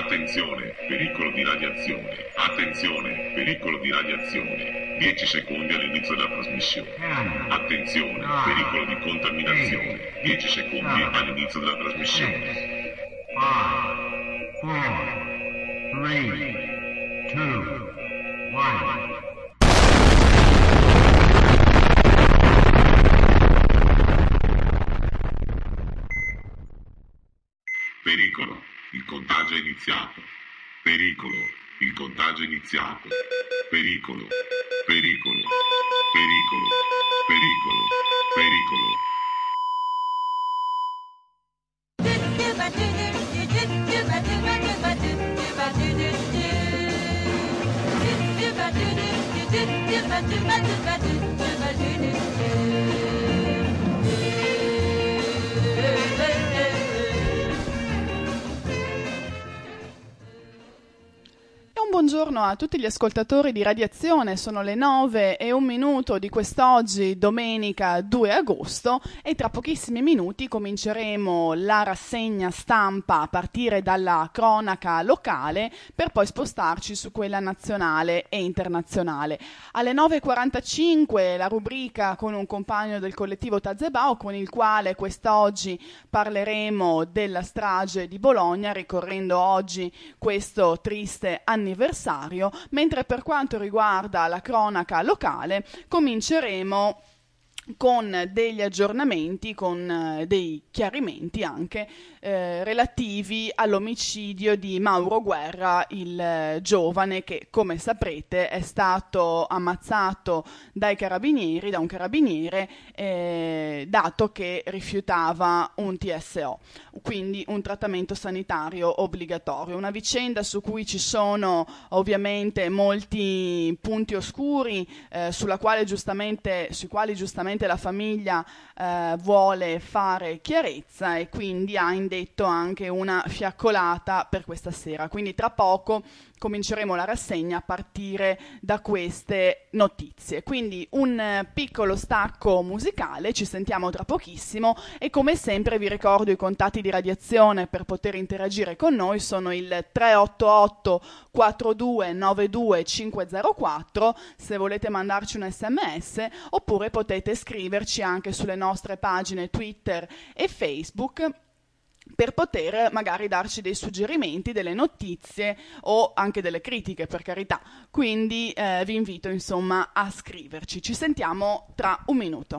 Attenzione, pericolo di radiazione. Attenzione, pericolo di radiazione. 10 secondi all'inizio della trasmissione. Attenzione, pericolo di contaminazione. 10 secondi all'inizio della trasmissione. 5, 4, 3, 2, 1. Pericolo, il contagio è iniziato. Pericolo, il contagio è iniziato. Pericolo, pericolo, pericolo, pericolo, pericolo. Buongiorno a tutti gli ascoltatori di Radiazione, sono le 9:01 di quest'oggi, domenica 2 agosto, e tra pochissimi minuti cominceremo la rassegna stampa a partire dalla cronaca locale per poi spostarci su quella nazionale e internazionale. Alle 9:45 la rubrica con un compagno del collettivo Tazebao, con il quale quest'oggi parleremo della strage di Bologna, ricorrendo oggi questo triste anniversario, mentre per quanto riguarda la cronaca locale cominceremo con degli aggiornamenti, con dei chiarimenti anche relativi all'omicidio di Mauro Guerra, il giovane che, come saprete, è stato ammazzato da un carabiniere, dato che rifiutava un TSO, quindi un trattamento sanitario obbligatorio. Una vicenda su cui ci sono ovviamente molti punti oscuri, sui quali giustamente la famiglia vuole fare chiarezza, e quindi ha indetto anche una fiaccolata per questa sera. Quindi tra poco cominceremo la rassegna a partire da queste notizie. Quindi un piccolo stacco musicale, ci sentiamo tra pochissimo, e come sempre vi ricordo i contatti di Radiazione per poter interagire con noi: sono il 388 4292 504 se volete mandarci un SMS, oppure potete scriverci anche sulle nostre pagine Twitter e Facebook per poter magari darci dei suggerimenti, delle notizie o anche delle critiche, per carità. Quindi vi invito insomma a scriverci. Ci sentiamo tra un minuto.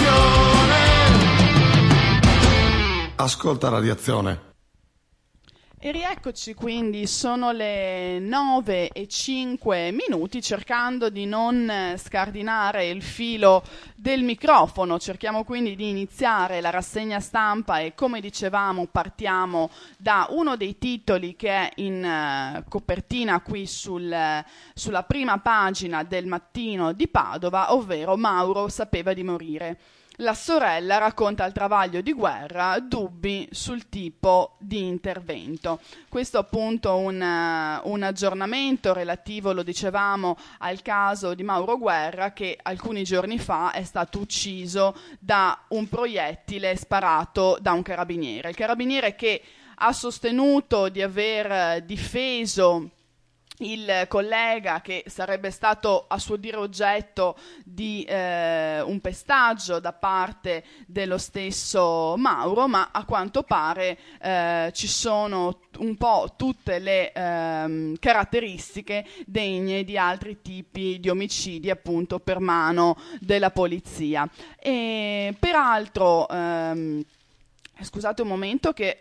Ascolta Radiazione. E rieccoci, quindi sono le 9:05, cercando di non scardinare il filo del microfono. Cerchiamo quindi di iniziare la rassegna stampa e, come dicevamo, partiamo da uno dei titoli che è in copertina qui sulla prima pagina del Mattino di Padova, ovvero Mauro sapeva di morire. La sorella racconta il travaglio di guerra, dubbi sul tipo di intervento. Questo appunto un aggiornamento relativo, lo dicevamo, al caso di Mauro Guerra, che alcuni giorni fa è stato ucciso da un proiettile sparato da un carabiniere. Il carabiniere che ha sostenuto di aver difeso il collega, che sarebbe stato a suo dire oggetto di un pestaggio da parte dello stesso Mauro, ma a quanto pare ci sono un po' tutte le caratteristiche degne di altri tipi di omicidi, appunto per mano della polizia. E peraltro scusate un momento che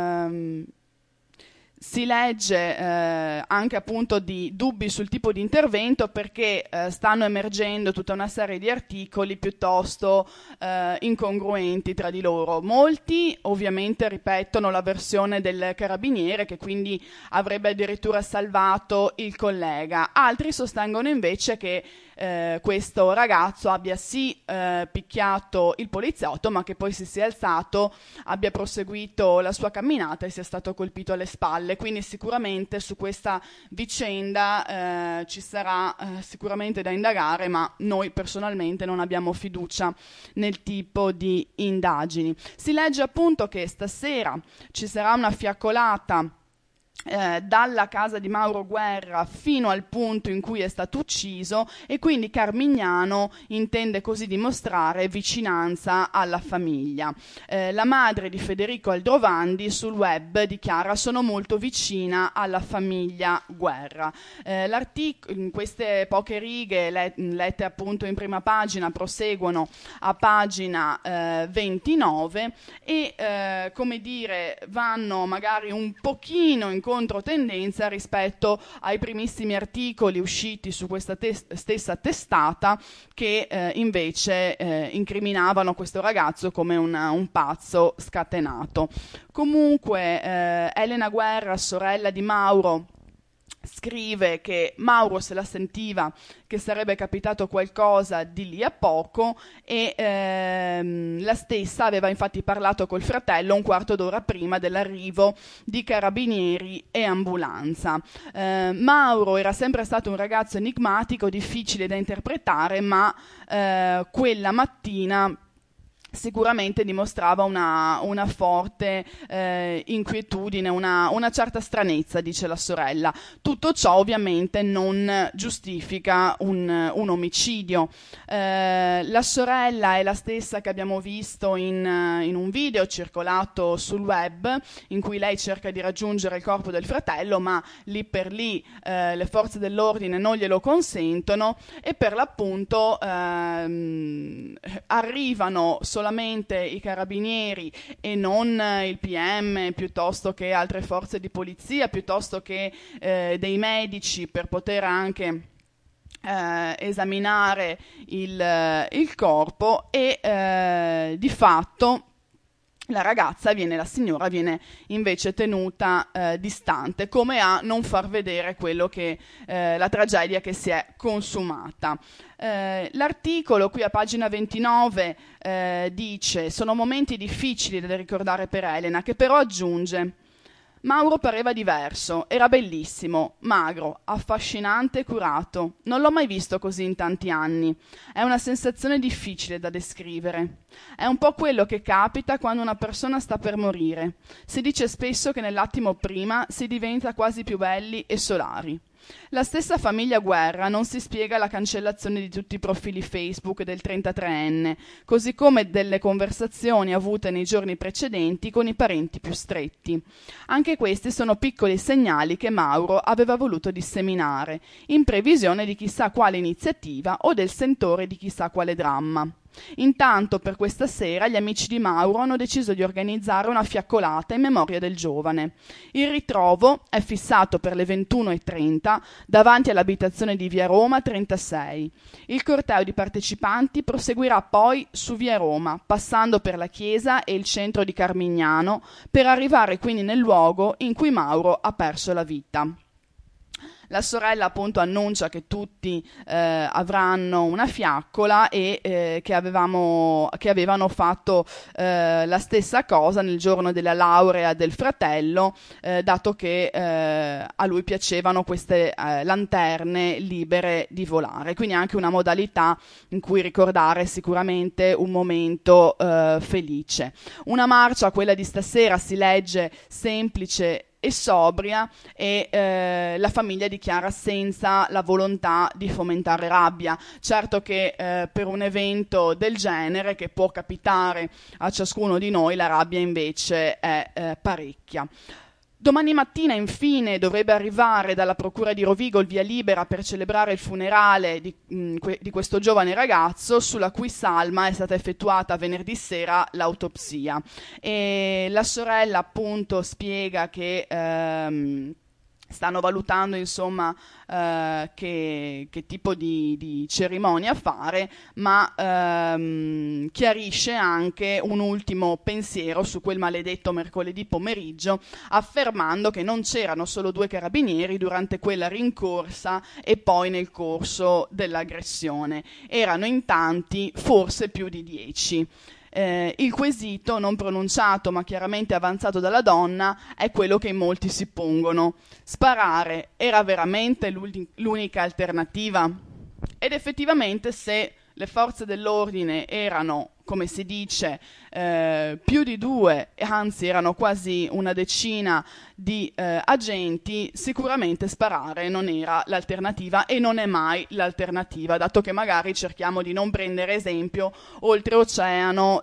si legge anche appunto di dubbi sul tipo di intervento, perché stanno emergendo tutta una serie di articoli piuttosto incongruenti tra di loro. Molti ovviamente ripetono la versione del carabiniere, che quindi avrebbe addirittura salvato il collega. Altri sostengono invece che questo ragazzo abbia sì picchiato il poliziotto, ma che poi si sia alzato, abbia proseguito la sua camminata e sia stato colpito alle spalle. Quindi sicuramente su questa vicenda ci sarà sicuramente da indagare, ma noi personalmente non abbiamo fiducia nel tipo di indagini. Si legge appunto che stasera ci sarà una fiaccolata dalla casa di Mauro Guerra fino al punto in cui è stato ucciso, e quindi Carmignano intende così dimostrare vicinanza alla famiglia. La madre di Federico Aldrovandi sul web dichiara: sono molto vicina alla famiglia Guerra. In queste poche righe lette appunto in prima pagina proseguono a pagina 29 e come dire vanno magari un pochino in controtendenza rispetto ai primissimi articoli usciti su questa stessa testata, che invece incriminavano questo ragazzo come un pazzo scatenato. Comunque Elena Guerra, sorella di Mauro, scrive che Mauro se la sentiva che sarebbe capitato qualcosa di lì a poco, e la stessa aveva infatti parlato col fratello un quarto d'ora prima dell'arrivo di carabinieri e ambulanza. Mauro era sempre stato un ragazzo enigmatico, difficile da interpretare, ma quella mattina sicuramente dimostrava una forte inquietudine, una certa stranezza, dice la sorella. Tutto ciò ovviamente non giustifica un omicidio. La sorella è la stessa che abbiamo visto in un video circolato sul web, in cui lei cerca di raggiungere il corpo del fratello, ma lì per lì le forze dell'ordine non glielo consentono, e per l'appunto arrivano solamente i carabinieri e non il PM, piuttosto che altre forze di polizia, piuttosto che dei medici, per poter anche esaminare il corpo, e di fatto la signora viene invece tenuta distante, come a non far vedere quello che la tragedia che si è consumata. L'articolo qui a pagina 29 dice: sono momenti difficili da ricordare per Elena, che però aggiunge: Mauro pareva diverso, era bellissimo, magro, affascinante e curato. Non l'ho mai visto così in tanti anni. È una sensazione difficile da descrivere. È un po' quello che capita quando una persona sta per morire. Si dice spesso che nell'attimo prima si diventa quasi più belli e solari. La stessa famiglia Guerra non si spiega la cancellazione di tutti i profili Facebook del 33enne, così come delle conversazioni avute nei giorni precedenti con i parenti più stretti. Anche questi sono piccoli segnali che Mauro aveva voluto disseminare, in previsione di chissà quale iniziativa o del sentore di chissà quale dramma. Intanto per questa sera gli amici di Mauro hanno deciso di organizzare una fiaccolata in memoria del giovane. Il ritrovo è fissato per le 21:30 davanti all'abitazione di via Roma 36. Il corteo di partecipanti proseguirà poi su via Roma, passando per la chiesa e il centro di Carmignano, per arrivare quindi nel luogo in cui Mauro ha perso la vita. La sorella appunto annuncia che tutti avranno una fiaccola e che avevano fatto la stessa cosa nel giorno della laurea del fratello, dato che a lui piacevano queste lanterne libere di volare, quindi anche una modalità in cui ricordare sicuramente un momento felice. Una marcia, quella di stasera, si legge semplice e sobria, e la famiglia dichiara senza la volontà di fomentare rabbia. Certo che per un evento del genere, che può capitare a ciascuno di noi, la rabbia invece è parecchia. Domani mattina infine dovrebbe arrivare dalla procura di Rovigo il via libera per celebrare il funerale di questo giovane ragazzo, sulla cui salma è stata effettuata venerdì sera l'autopsia. E la sorella appunto spiega che stanno valutando insomma che tipo di cerimonia fare, ma chiarisce anche un ultimo pensiero su quel maledetto mercoledì pomeriggio, affermando che non c'erano solo 2 carabinieri durante quella rincorsa e poi nel corso dell'aggressione, erano in tanti, forse più di 10. Il quesito non pronunciato ma chiaramente avanzato dalla donna è quello che in molti si pongono: sparare era veramente l'unica alternativa? Ed effettivamente, se le forze dell'ordine erano, come si dice, più di 2, anzi erano quasi una decina di agenti, sicuramente sparare non era l'alternativa e non è mai l'alternativa, dato che magari cerchiamo di non prendere esempio oltreoceano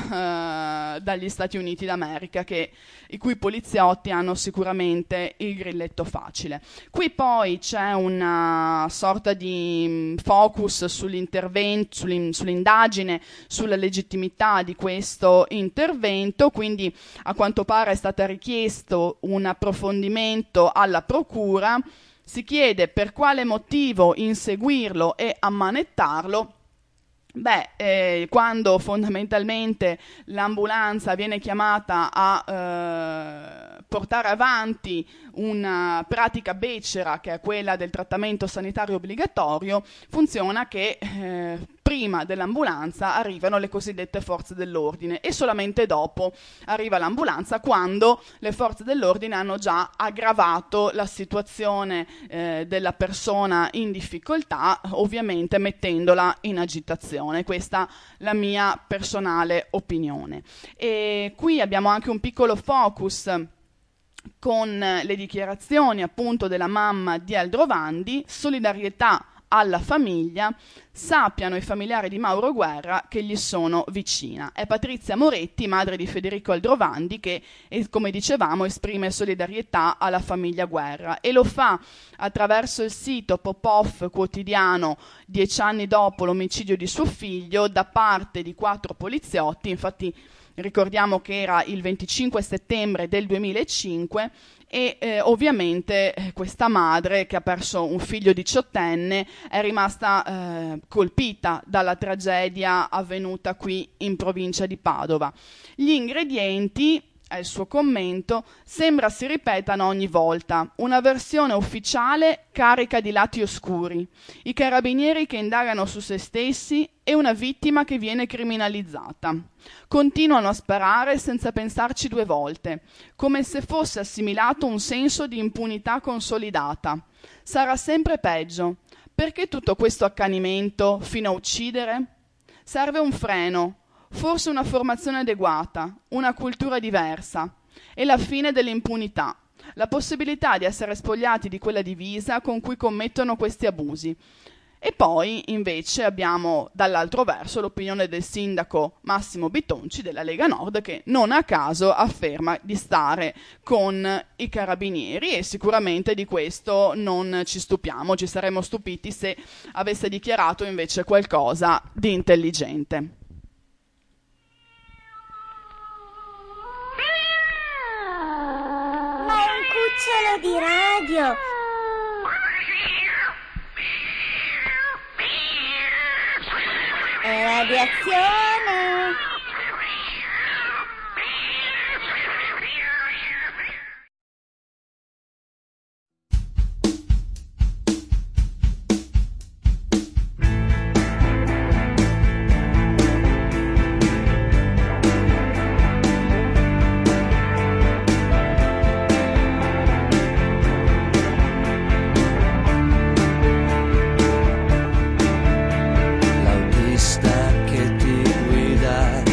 dagli Stati Uniti d'America, i cui poliziotti hanno sicuramente il grilletto facile. Qui poi c'è una sorta di focus sull'indagine, sulla legittimità di questo intervento, quindi a quanto pare è stato richiesto un approfondimento alla procura. Si chiede per quale motivo inseguirlo e ammanettarlo. Quando fondamentalmente l'ambulanza viene chiamata a portare avanti una pratica becera, che è quella del trattamento sanitario obbligatorio, funziona che prima dell'ambulanza arrivano le cosiddette forze dell'ordine e solamente dopo arriva l'ambulanza, quando le forze dell'ordine hanno già aggravato la situazione della persona in difficoltà, ovviamente mettendola in agitazione. Questa è la mia personale opinione. E qui abbiamo anche un piccolo focus con le dichiarazioni appunto della mamma di Aldrovandi: solidarietà alla famiglia, sappiano i familiari di Mauro Guerra che gli sono vicina. È Patrizia Moretti, madre di Federico Aldrovandi, che, come dicevamo, esprime solidarietà alla famiglia Guerra, e lo fa attraverso il sito Pop-Off quotidiano 10 anni dopo l'omicidio di suo figlio da parte di 4 poliziotti. Infatti ricordiamo che era il 25 settembre del 2005 e ovviamente questa madre, che ha perso un figlio 18enne, è rimasta colpita dalla tragedia avvenuta qui in provincia di Padova. Gli ingredienti, è il suo commento, sembra si ripetano ogni volta: una versione ufficiale carica di lati oscuri, i carabinieri che indagano su se stessi e una vittima che viene criminalizzata. Continuano a sparare senza pensarci 2 volte, come se fosse assimilato un senso di impunità consolidata. Sarà sempre peggio. Perché tutto questo accanimento fino a uccidere? Serve un freno, forse una formazione adeguata, una cultura diversa, e la fine dell'impunità, la possibilità di essere spogliati di quella divisa con cui commettono questi abusi. E poi invece abbiamo dall'altro verso l'opinione del sindaco Massimo Bitonci della Lega Nord, che non a caso afferma di stare con i carabinieri, e sicuramente di questo non ci stupiamo, ci saremmo stupiti se avesse dichiarato invece qualcosa di intelligente. Ma è un cucciolo di radio! È radiazione! L'autista che ti guida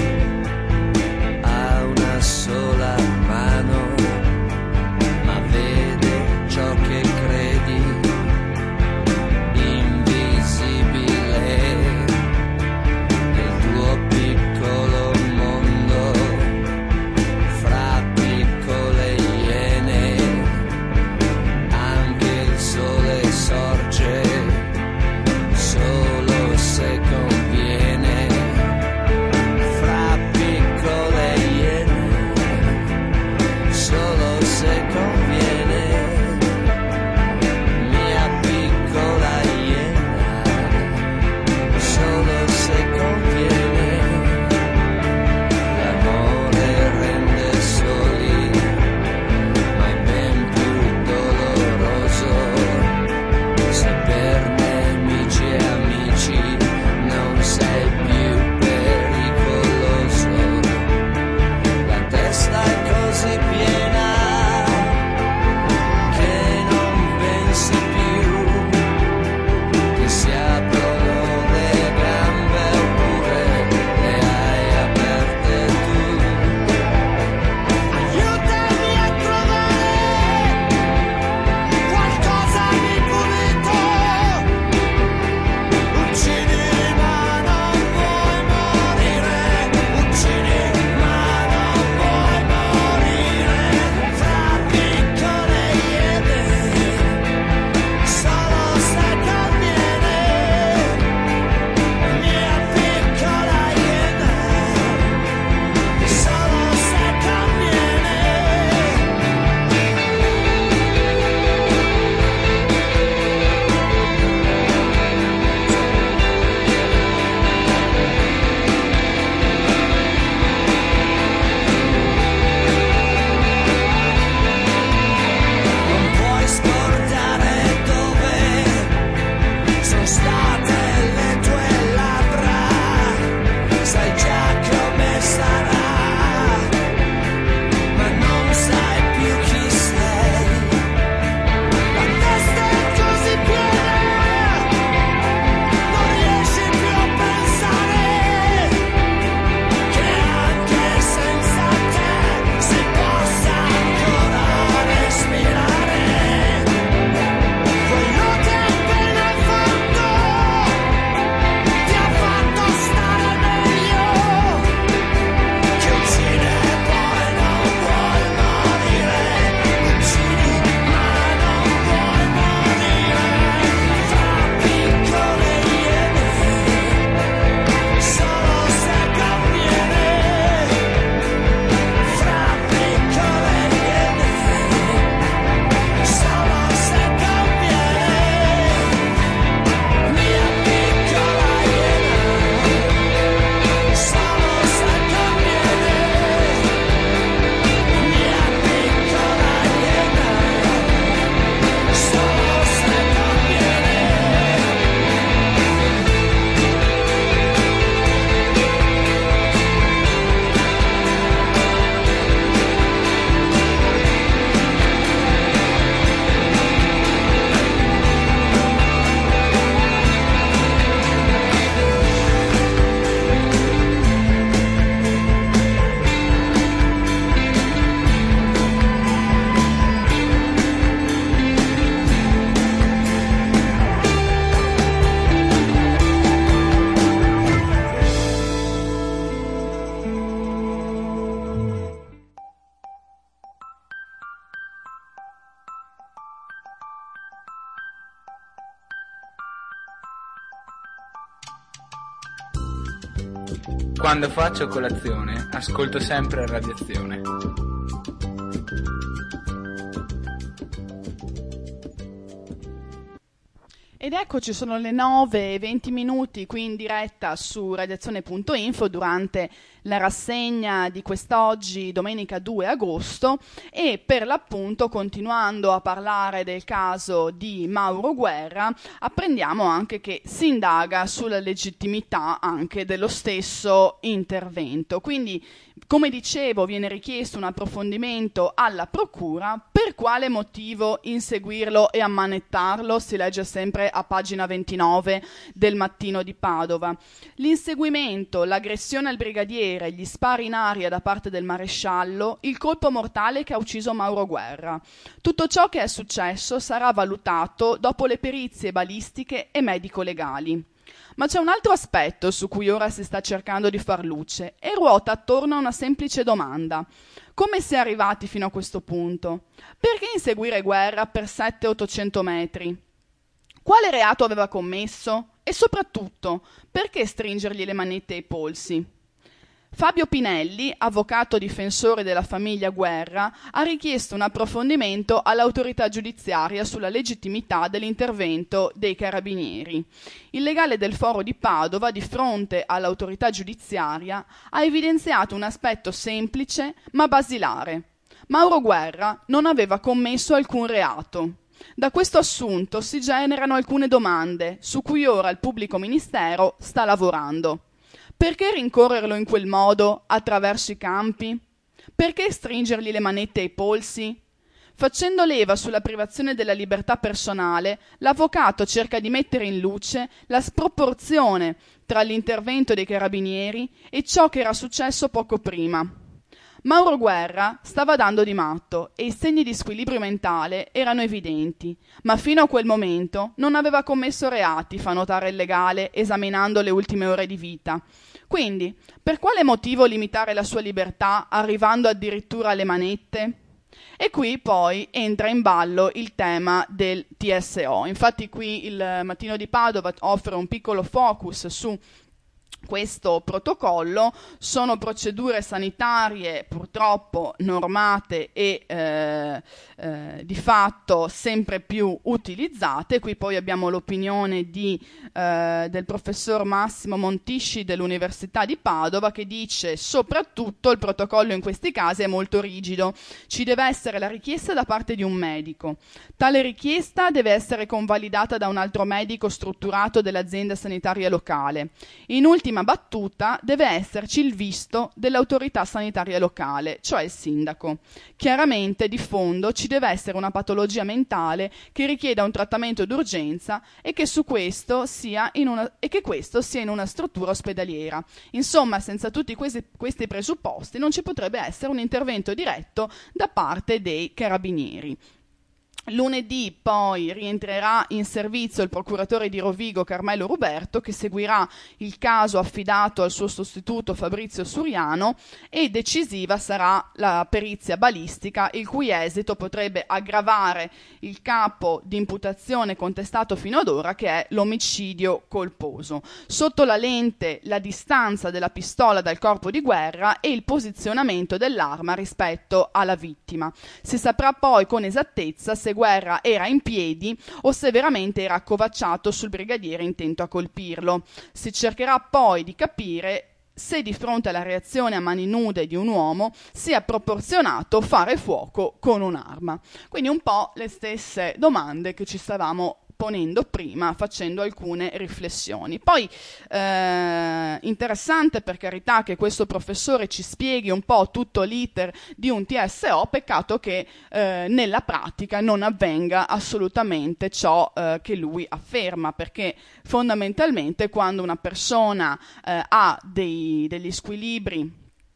Quando faccio colazione, ascolto sempre Radiazione. Ed eccoci, sono le 9:20 qui in diretta su radiazione.info durante la rassegna di quest'oggi, domenica 2 agosto, e per l'appunto, continuando a parlare del caso di Mauro Guerra, apprendiamo anche che si indaga sulla legittimità anche dello stesso intervento. Quindi, come dicevo, viene richiesto un approfondimento alla procura. Per quale motivo inseguirlo e ammanettarlo? Si legge sempre a pagina 29 del Mattino di Padova. L'inseguimento, l'aggressione al brigadiere, gli spari in aria da parte del maresciallo, il colpo mortale che ha ucciso Mauro Guerra. Tutto ciò che è successo sarà valutato dopo le perizie balistiche e medico-legali. Ma c'è un altro aspetto su cui ora si sta cercando di far luce e ruota attorno a una semplice domanda. Come si è arrivati fino a questo punto? Perché inseguire Guerra per 700-800 metri? Quale reato aveva commesso? E soprattutto, perché stringergli le manette ai polsi? Fabio Pinelli, avvocato difensore della famiglia Guerra, ha richiesto un approfondimento all'autorità giudiziaria sulla legittimità dell'intervento dei carabinieri. Il legale del Foro di Padova, di fronte all'autorità giudiziaria, ha evidenziato un aspetto semplice ma basilare. Mauro Guerra non aveva commesso alcun reato. Da questo assunto si generano alcune domande su cui ora il pubblico ministero sta lavorando. Perché rincorrerlo in quel modo, attraverso i campi? Perché stringergli le manette ai polsi? Facendo leva sulla privazione della libertà personale, l'avvocato cerca di mettere in luce la sproporzione tra l'intervento dei carabinieri e ciò che era successo poco prima. Mauro Guerra stava dando di matto e i segni di squilibrio mentale erano evidenti, ma fino a quel momento non aveva commesso reati, fa notare il legale esaminando le ultime ore di vita. Quindi, per quale motivo limitare la sua libertà arrivando addirittura alle manette? E qui poi entra in ballo il tema del TSO. Infatti qui il Mattino di Padova offre un piccolo focus su questo protocollo. Sono procedure sanitarie purtroppo normate e di fatto sempre più utilizzate. Qui poi abbiamo l'opinione del professor Massimo Montisci dell'Università di Padova, che dice: soprattutto il protocollo in questi casi è molto rigido, ci deve essere la richiesta da parte di un medico. Tale richiesta deve essere convalidata da un altro medico strutturato dell'azienda sanitaria locale. In ultima battuta deve esserci il visto dell'autorità sanitaria locale, cioè il sindaco. Chiaramente di fondo ci deve essere una patologia mentale che richieda un trattamento d'urgenza e che questo sia in una struttura ospedaliera. Insomma, senza tutti questi presupposti non ci potrebbe essere un intervento diretto da parte dei carabinieri. Lunedì poi rientrerà in servizio il procuratore di Rovigo Carmelo Ruberto, che seguirà il caso affidato al suo sostituto Fabrizio Suriano, e decisiva sarà la perizia balistica, il cui esito potrebbe aggravare il capo di imputazione contestato fino ad ora, che è l'omicidio colposo. Sotto la lente la distanza della pistola dal corpo di Guerra e il posizionamento dell'arma rispetto alla vittima. Si saprà poi con esattezza se Guerra era in piedi o se veramente era accovacciato sul brigadiere intento a colpirlo. Si cercherà poi di capire se di fronte alla reazione a mani nude di un uomo sia proporzionato fare fuoco con un'arma. Quindi un po' le stesse domande che ci stavamo ponendo prima, facendo alcune riflessioni. Poi interessante, per carità, che questo professore ci spieghi un po' tutto l'iter di un TSO. Peccato che nella pratica non avvenga assolutamente ciò che lui afferma, perché fondamentalmente quando una persona ha degli squilibri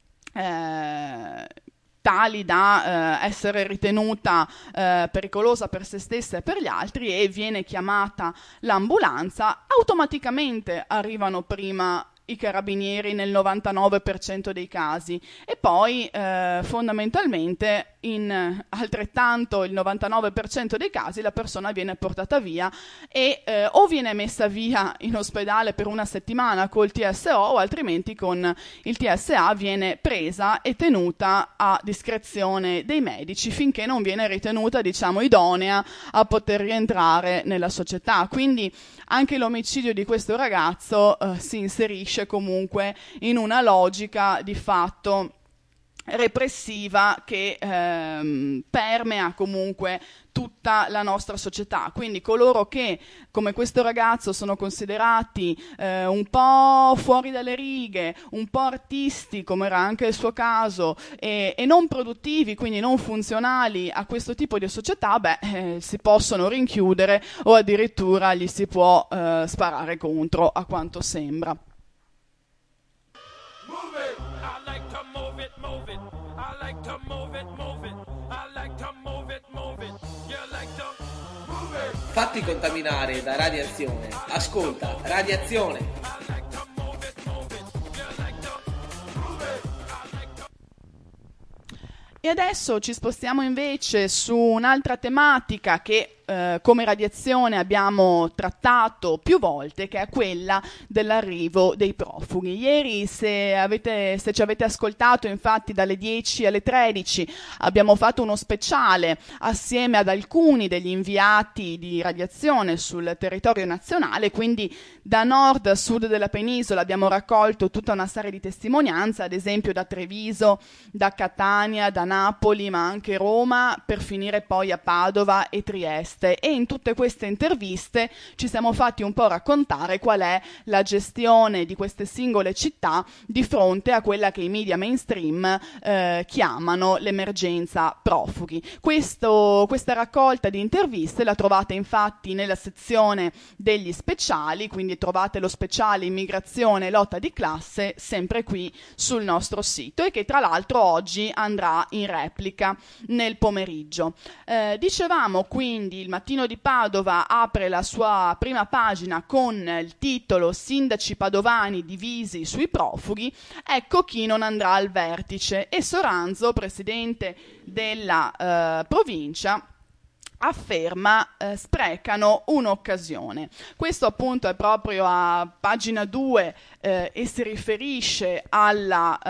tali da essere ritenuta pericolosa per se stessa e per gli altri e viene chiamata l'ambulanza, automaticamente arrivano prima i carabinieri nel 99% dei casi e poi fondamentalmente in altrettanto il 99% dei casi la persona viene portata via e o viene messa via in ospedale per una settimana col TSO, o altrimenti con il TSA viene presa e tenuta a discrezione dei medici finché non viene ritenuta, diciamo, idonea a poter rientrare nella società. Quindi anche l'omicidio di questo ragazzo si inserisce comunque in una logica di fatto repressiva che permea comunque tutta la nostra società. Quindi coloro che, come questo ragazzo, sono considerati un po' fuori dalle righe, un po' artisti, come era anche il suo caso, e non produttivi, quindi non funzionali a questo tipo di società, si possono rinchiudere o addirittura gli si può sparare contro, a quanto sembra. Fatti contaminare da radiazione. Ascolta, radiazione. E adesso ci spostiamo invece su un'altra tematica che come radiazione abbiamo trattato più volte, che è quella dell'arrivo dei profughi. Ieri, se ci avete ascoltato, infatti dalle 10 alle 13 abbiamo fatto uno speciale assieme ad alcuni degli inviati di radiazione sul territorio nazionale, quindi da nord a sud della penisola abbiamo raccolto tutta una serie di testimonianze, ad esempio da Treviso, da Catania, da Napoli, ma anche Roma, per finire poi a Padova e Trieste. E in tutte queste interviste ci siamo fatti un po' raccontare qual è la gestione di queste singole città di fronte a quella che i media mainstream chiamano l'emergenza profughi. Questa raccolta di interviste la trovate infatti nella sezione degli speciali, quindi trovate lo speciale immigrazione e lotta di classe sempre qui sul nostro sito, e che tra l'altro oggi andrà in replica nel pomeriggio. Dicevamo quindi, il Mattino di Padova apre la sua prima pagina con il titolo "Sindaci padovani divisi sui profughi, ecco chi non andrà al vertice", e Soranzo, presidente della provincia, afferma sprecano un'occasione. Questo appunto è proprio a pagina 2 e si riferisce al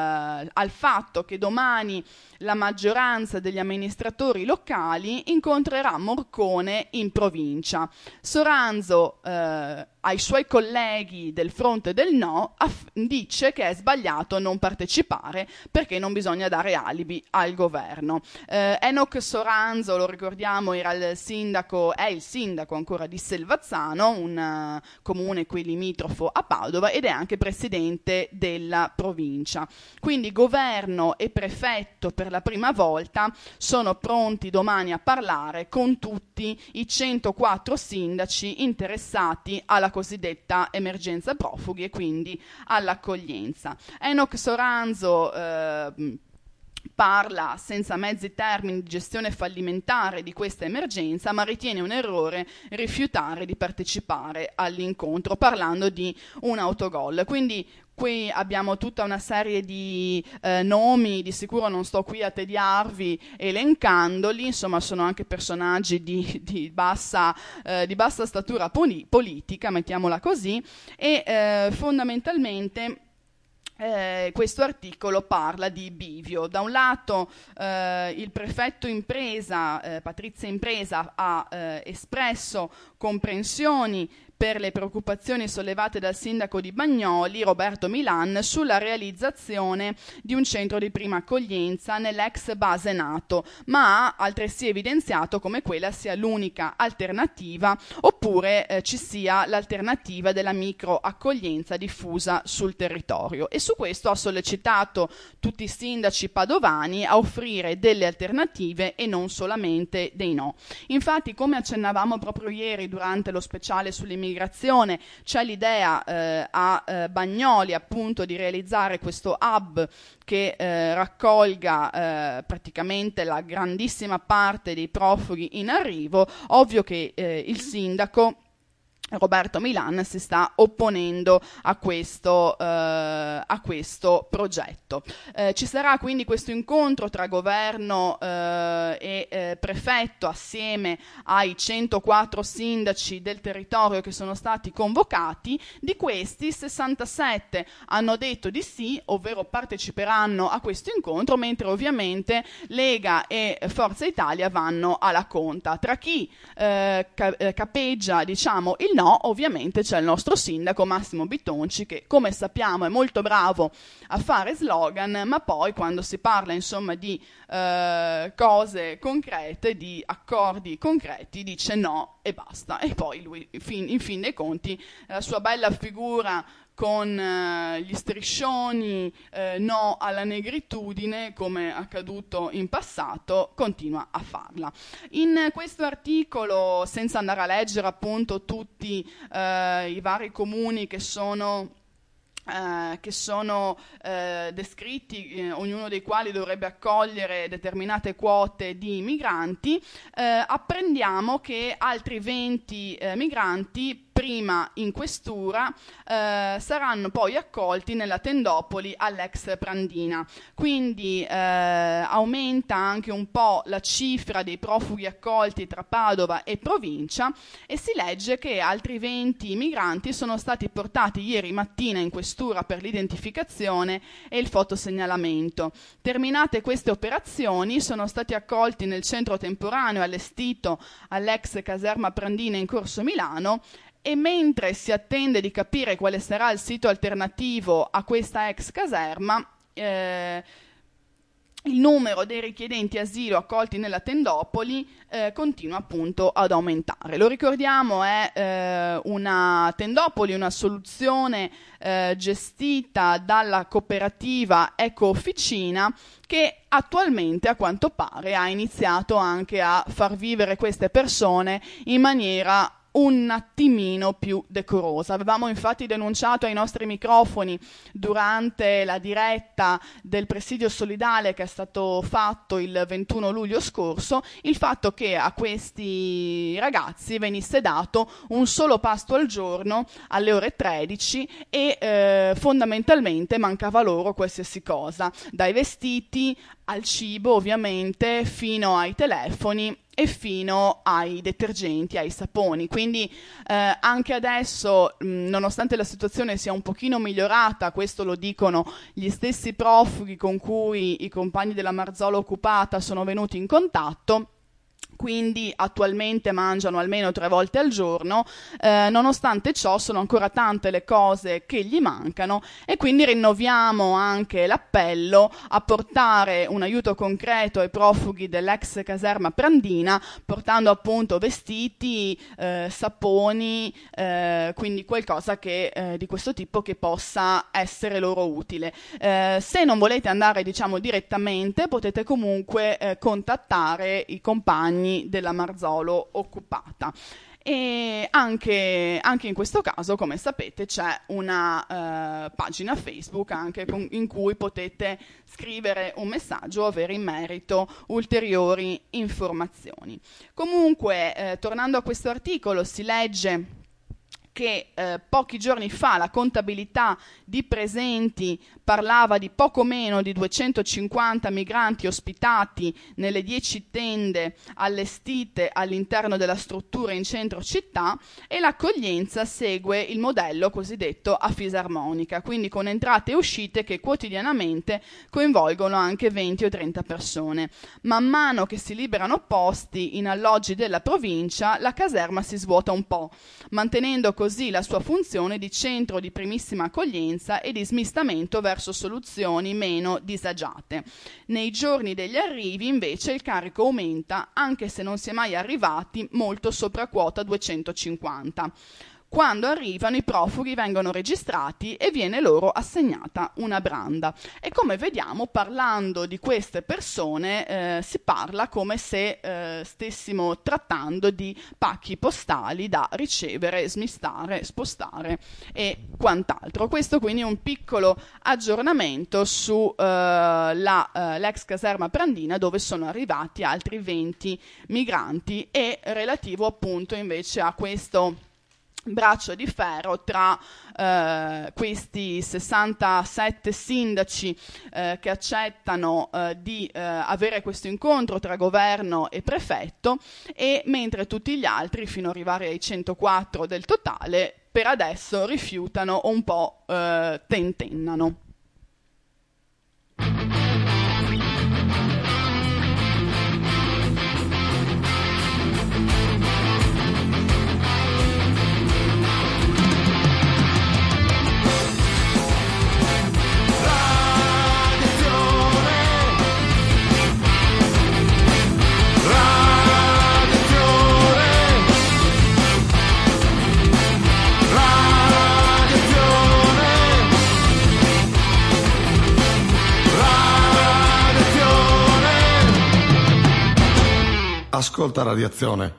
fatto che domani la maggioranza degli amministratori locali incontrerà Morcone in provincia. Soranzo ai suoi colleghi del fronte del no dice che è sbagliato non partecipare perché non bisogna dare alibi al governo. Enoch Soranzo, lo ricordiamo, è il sindaco ancora di Selvazzano, un comune qui limitrofo a Padova, ed è anche presidente della provincia. Quindi governo e prefetto per la prima volta sono pronti domani a parlare con tutti i 104 sindaci interessati alla cosiddetta emergenza profughi e quindi all'accoglienza. Enoch Soranzo parla senza mezzi termini di gestione fallimentare di questa emergenza, ma ritiene un errore rifiutare di partecipare all'incontro, parlando di un autogol. Quindi qui abbiamo tutta una serie di nomi, di sicuro non sto qui a tediarvi elencandoli, insomma sono anche personaggi di bassa statura politica, mettiamola così, e fondamentalmente questo articolo parla di bivio. Da un lato il prefetto Impresa, Patrizia Impresa, ha espresso comprensioni per le preoccupazioni sollevate dal sindaco di Bagnoli, Roberto Milan, sulla realizzazione di un centro di prima accoglienza nell'ex base NATO, ma ha altresì evidenziato come quella sia l'unica alternativa, oppure ci sia l'alternativa della microaccoglienza diffusa sul territorio. E su questo ha sollecitato tutti i sindaci padovani a offrire delle alternative e non solamente dei no. Infatti, come accennavamo proprio ieri durante lo speciale sull'immigrazione, c'è l'idea a Bagnoli appunto di realizzare questo hub che raccolga praticamente la grandissima parte dei profughi in arrivo. Ovvio che il sindaco Roberto Milan si sta opponendo a questo progetto. Ci sarà quindi questo incontro tra governo e prefetto assieme ai 104 sindaci del territorio che sono stati convocati. Di questi 67 hanno detto di sì, ovvero parteciperanno a questo incontro, mentre ovviamente Lega e Forza Italia vanno alla conta. Tra chi capeggia, diciamo, il no, ovviamente c'è il nostro sindaco Massimo Bitonci, che come sappiamo è molto bravo a fare slogan, ma poi quando si parla insomma di cose concrete, di accordi concreti, dice no e basta. E poi lui in fin dei conti la sua bella figura con gli striscioni, no alla negritudine, come accaduto in passato, continua a farla. In questo articolo, senza andare a leggere appunto tutti i vari comuni che sono descritti, ognuno dei quali dovrebbe accogliere determinate quote di migranti, apprendiamo che altri 20 migranti prima in questura saranno poi accolti nella tendopoli all'ex Prandina. Quindi aumenta anche un po' la cifra dei profughi accolti tra Padova e provincia, e si legge che altri 20 migranti sono stati portati ieri mattina in questura per l'identificazione e il fotosegnalamento. Terminate queste operazioni, sono stati accolti nel centro temporaneo allestito all'ex caserma Prandina in Corso Milano, e mentre si attende di capire quale sarà il sito alternativo a questa ex caserma, il numero dei richiedenti asilo accolti nella tendopoli continua appunto ad aumentare. Lo ricordiamo, è una tendopoli, una soluzione gestita dalla cooperativa Eco Officina, che attualmente a quanto pare ha iniziato anche a far vivere queste persone in maniera un attimino più decorosa. Avevamo infatti denunciato ai nostri microfoni durante la diretta del presidio solidale che è stato fatto il 21 luglio scorso il fatto che a questi ragazzi venisse dato un solo pasto al giorno alle ore 13 e fondamentalmente mancava loro qualsiasi cosa, dai vestiti al cibo ovviamente, fino ai telefoni e fino ai detergenti, ai saponi. Quindi anche adesso, nonostante la situazione sia un pochino migliorata, questo lo dicono gli stessi profughi con cui i compagni della Marzolo occupata sono venuti in contatto, quindi attualmente mangiano almeno 3 volte al giorno, nonostante ciò sono ancora tante le cose che gli mancano, e quindi rinnoviamo anche l'appello a portare un aiuto concreto ai profughi dell'ex caserma Prandina, portando appunto vestiti, saponi, quindi qualcosa che, di questo tipo, che possa essere loro utile. Se non volete andare, diciamo, direttamente, potete comunque contattare i compagni della Marzolo occupata. E anche in questo caso, come sapete, c'è una pagina Facebook anche in cui potete scrivere un messaggio o avere in merito ulteriori informazioni. Comunque, tornando a questo articolo, si legge che pochi giorni fa la contabilità di presenti parlava di poco meno di 250 migranti ospitati nelle 10 tende allestite all'interno della struttura in centro città, e l'accoglienza segue il modello cosiddetto a fisarmonica, quindi con entrate e uscite che quotidianamente coinvolgono anche 20 o 30 persone. Man mano che si liberano posti in alloggi della provincia, la caserma si svuota un po', mantenendo così la sua funzione di centro di primissima accoglienza e di smistamento verso soluzioni meno disagiate. Nei giorni degli arrivi invece il carico aumenta, anche se non si è mai arrivati molto sopra quota 250. Quando arrivano i profughi vengono registrati e viene loro assegnata una branda. E come vediamo, parlando di queste persone si parla come se stessimo trattando di pacchi postali da ricevere, smistare, spostare e quant'altro. Questo quindi è un piccolo aggiornamento su l'ex caserma Prandina, dove sono arrivati altri 20 migranti, e relativo appunto invece a questo braccio di ferro tra questi 67 sindaci che accettano di avere questo incontro tra governo e prefetto, e mentre tutti gli altri, fino ad arrivare ai 104 del totale, per adesso rifiutano o un po' tentennano. Ascolta Radiazione.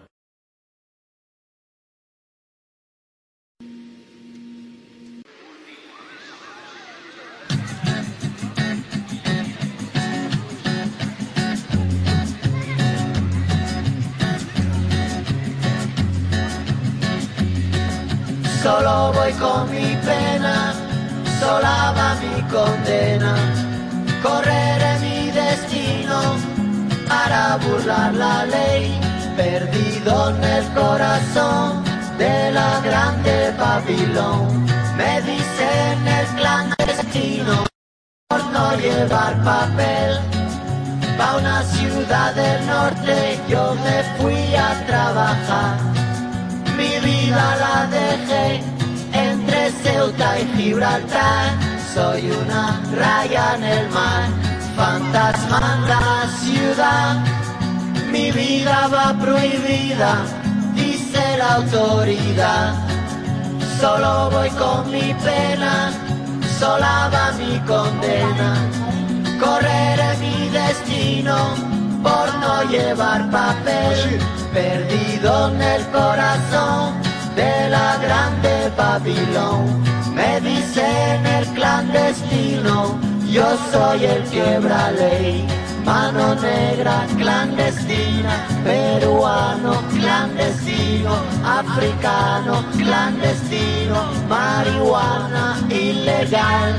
Solo voy con mi pena, sola va mi condena, correré mi destino para burlar la ley, perdido en el corazón de la grande Babilón. Me dicen el clandestino por no llevar papel, pa' una ciudad del norte yo me fui a trabajar. Mi vida la dejé entre Ceuta y Gibraltar. Soy una raya en el mar, fantasma en la ciudad. Mi vida va prohibida, dice la autoridad. Solo voy con mi pena, sola va mi condena. Correré mi destino por no llevar papel, perdido en el corazón de la grande Babilón. Me dicen el clandestino, yo soy el quiebra ley. Mano negra clandestina, peruano clandestino, africano clandestino, marihuana ilegal.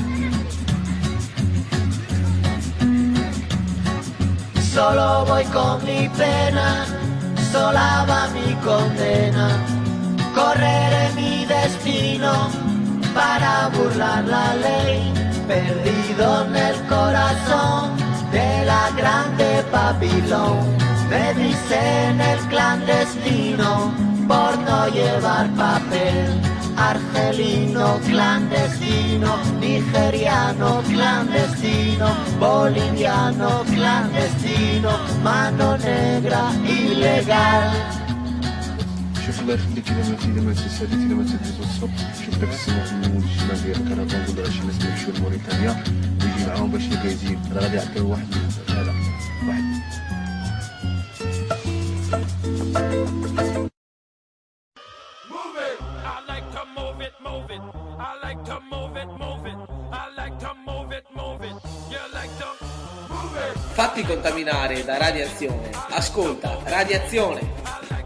Solo voy con mi pena, sola va mi condena. Correré mi destino para burlar la ley, perdido en el corazón de la grande Babilón. Me dicen el clandestino por no llevar papel. Argelino clandestino, nigeriano clandestino, boliviano clandestino, mano negra ilegal. شوف الله يخليك الا ما تسالي الا ما تدوز الصبح شوف داك السماء المول الشمال ديال الكرفان كل راه شي ناس يمشيو لموريتانيا ويجي معاهم باش يكايزين راه غادي يعطيو واحد هذا واحد Fatti contaminare da radiazione. Ascolta Radiazione.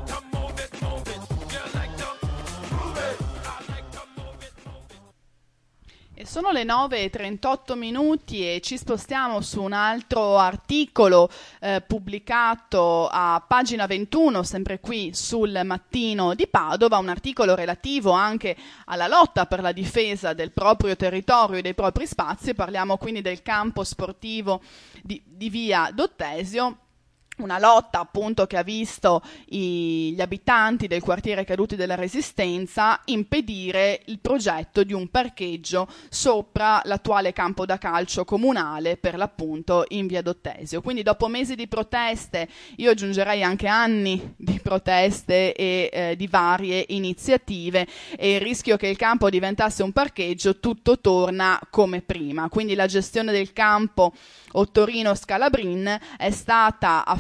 E sono le 9:38 e ci spostiamo su un altro articolo pubblicato a pagina 21, sempre qui sul Mattino di Padova, un articolo relativo anche alla lotta per la difesa del proprio territorio e dei propri spazi. Parliamo quindi del campo sportivo di Via Dottesio. Una lotta appunto che ha visto gli abitanti del quartiere Caduti della Resistenza impedire il progetto di un parcheggio sopra l'attuale campo da calcio comunale, per l'appunto in Via Dottesio. Quindi dopo mesi di proteste, io aggiungerei anche anni di proteste e di varie iniziative, e il rischio che il campo diventasse un parcheggio, tutto torna come prima. Quindi la gestione del campo Ottorino Scalabrin è stata affidata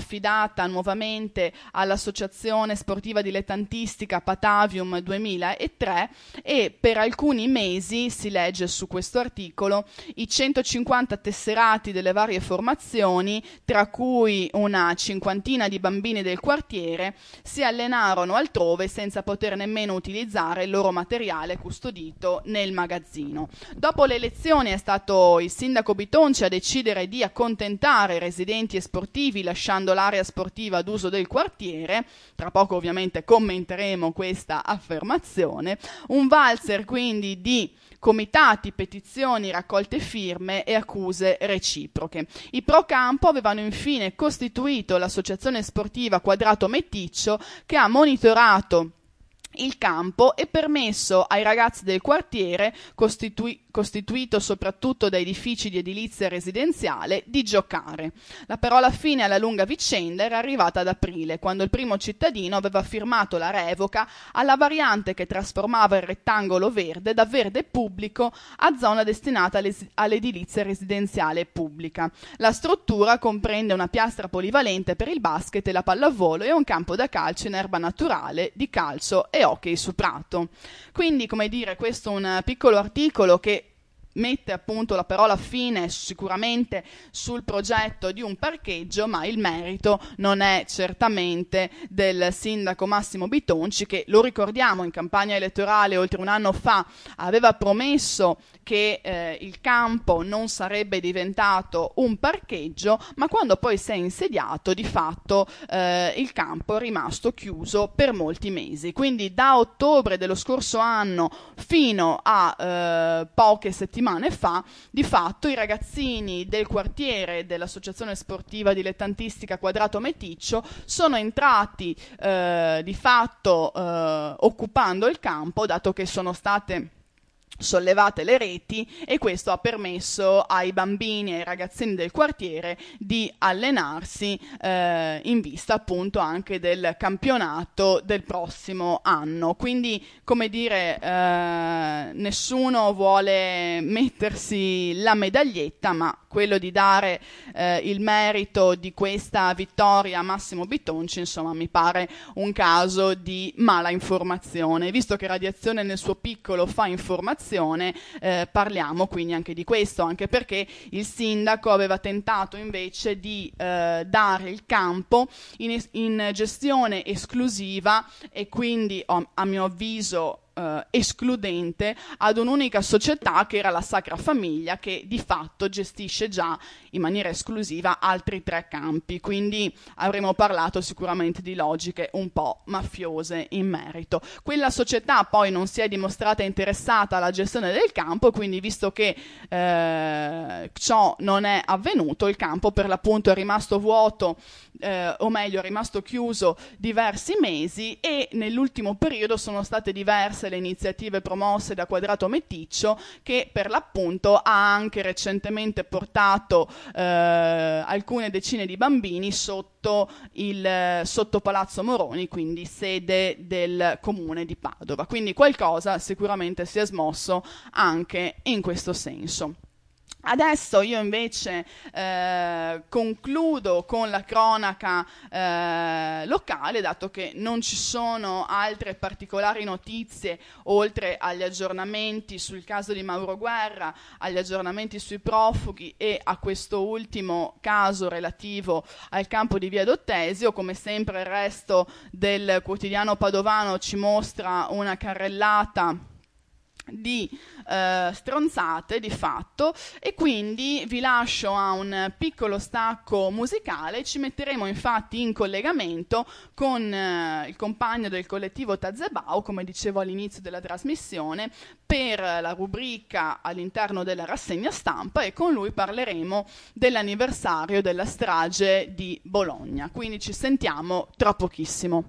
affidata nuovamente all'Associazione Sportiva Dilettantistica Patavium 2003 e per alcuni mesi, si legge su questo articolo, i 150 tesserati delle varie formazioni, tra cui una cinquantina di bambini del quartiere, si allenarono altrove senza poter nemmeno utilizzare il loro materiale custodito nel magazzino. Dopo le elezioni è stato il sindaco Bitonci a decidere di accontentare i residenti e sportivi lasciando l'area sportiva ad uso del quartiere. Tra poco ovviamente commenteremo questa affermazione. Un valzer quindi di comitati, petizioni, raccolte firme e accuse reciproche. I pro campo avevano infine costituito l'associazione sportiva Quadrato Meticcio, che ha monitorato il campo e permesso ai ragazzi del quartiere, costituito soprattutto da edifici di edilizia residenziale, di giocare. La parola fine alla lunga vicenda era arrivata ad aprile, quando il primo cittadino aveva firmato la revoca alla variante che trasformava il rettangolo verde da verde pubblico a zona destinata all'edilizia residenziale pubblica. La struttura comprende una piastra polivalente per il basket e la pallavolo e un campo da calcio in erba naturale, di calcio e hockey su prato. Quindi, come dire, questo è un piccolo articolo che mette appunto la parola fine sicuramente sul progetto di un parcheggio, ma il merito non è certamente del sindaco Massimo Bitonci, che, lo ricordiamo, in campagna elettorale oltre un anno fa aveva promesso che il campo non sarebbe diventato un parcheggio, ma quando poi si è insediato di fatto il campo è rimasto chiuso per molti mesi. Quindi da ottobre dello scorso anno fino a poche settimane fa, di fatto i ragazzini del quartiere dell'Associazione Sportiva Dilettantistica Quadrato Meticcio sono entrati di fatto occupando il campo, dato che sono state sollevate le reti, e questo ha permesso ai bambini e ai ragazzini del quartiere di allenarsi in vista appunto anche del campionato del prossimo anno. Quindi, come dire, nessuno vuole mettersi la medaglietta, ma quello di dare il merito di questa vittoria a Massimo Bitonci, insomma, mi pare un caso di mala informazione. Visto che Radiazione nel suo piccolo fa informazione, parliamo quindi anche di questo, anche perché il sindaco aveva tentato invece di dare il campo in gestione esclusiva e quindi, a mio avviso, escludente ad un'unica società che era la Sacra Famiglia, che di fatto gestisce già in maniera esclusiva altri 3 campi, quindi avremmo parlato sicuramente di logiche un po' mafiose in merito. Quella società poi non si è dimostrata interessata alla gestione del campo, quindi visto che ciò non è avvenuto, il campo per l'appunto è rimasto vuoto, o meglio è rimasto chiuso diversi mesi, e nell'ultimo periodo sono state diverse le iniziative promosse da Quadrato Meticcio, che per l'appunto ha anche recentemente portato alcune decine di bambini sotto Palazzo Moroni, quindi sede del comune di Padova. Quindi qualcosa sicuramente si è smosso anche in questo senso. Adesso io invece concludo con la cronaca locale, dato che non ci sono altre particolari notizie oltre agli aggiornamenti sul caso di Mauro Guerra, agli aggiornamenti sui profughi e a questo ultimo caso relativo al campo di Via Dottesio. Come sempre il resto del quotidiano padovano ci mostra una carrellata di stronzate di fatto, e quindi vi lascio a un piccolo stacco musicale. Ci metteremo infatti in collegamento con il compagno del collettivo Tazebau, come dicevo all'inizio della trasmissione, per la rubrica all'interno della rassegna stampa, e con lui parleremo dell'anniversario della strage di Bologna. Quindi ci sentiamo tra pochissimo.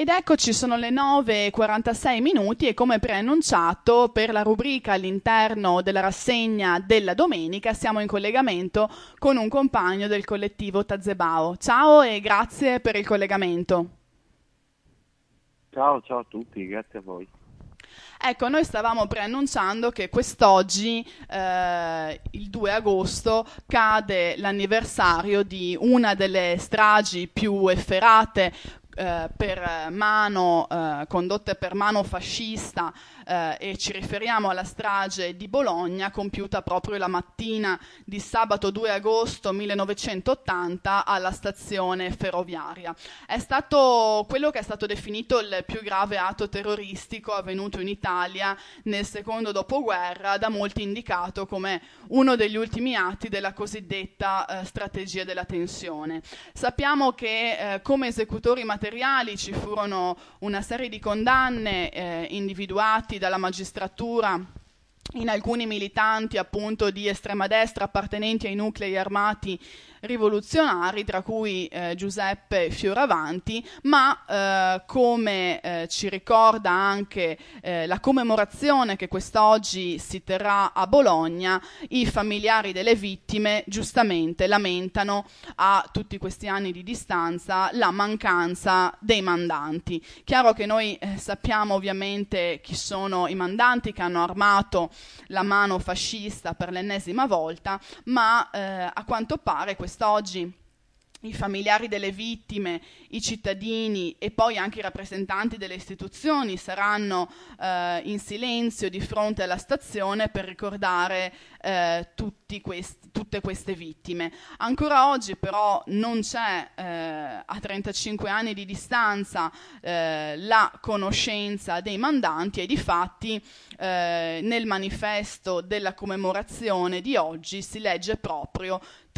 Ed eccoci, sono le 9:46 e come preannunciato per la rubrica all'interno della rassegna della domenica siamo in collegamento con un compagno del collettivo Tazebao. Ciao e grazie per il collegamento. Ciao a tutti, grazie a voi. Ecco, noi stavamo preannunciando che quest'oggi, il 2 agosto, cade l'anniversario di una delle stragi più efferate condotte per mano fascista, e ci riferiamo alla strage di Bologna compiuta proprio la mattina di sabato 2 agosto 1980 alla stazione ferroviaria. È stato quello che è stato definito il più grave atto terroristico avvenuto in Italia nel secondo dopoguerra, da molti indicato come uno degli ultimi atti della cosiddetta strategia della tensione. Sappiamo che come esecutori materiali ci furono una serie di condanne individuati dalla magistratura in alcuni militanti appunto di estrema destra appartenenti ai nuclei armati rivoluzionari, tra cui Giuseppe Fioravanti, ma come ci ricorda anche la commemorazione che quest'oggi si terrà a Bologna, i familiari delle vittime giustamente lamentano a tutti questi anni di distanza la mancanza dei mandanti. Chiaro che noi sappiamo ovviamente chi sono i mandanti che hanno armato la mano fascista per l'ennesima volta, ma a quanto pare quest'oggi i familiari delle vittime, i cittadini e poi anche i rappresentanti delle istituzioni saranno in silenzio di fronte alla stazione per ricordare tutte queste vittime. Ancora oggi però non c'è a 35 anni di distanza la conoscenza dei mandanti e difatti nel manifesto della commemorazione di oggi si legge proprio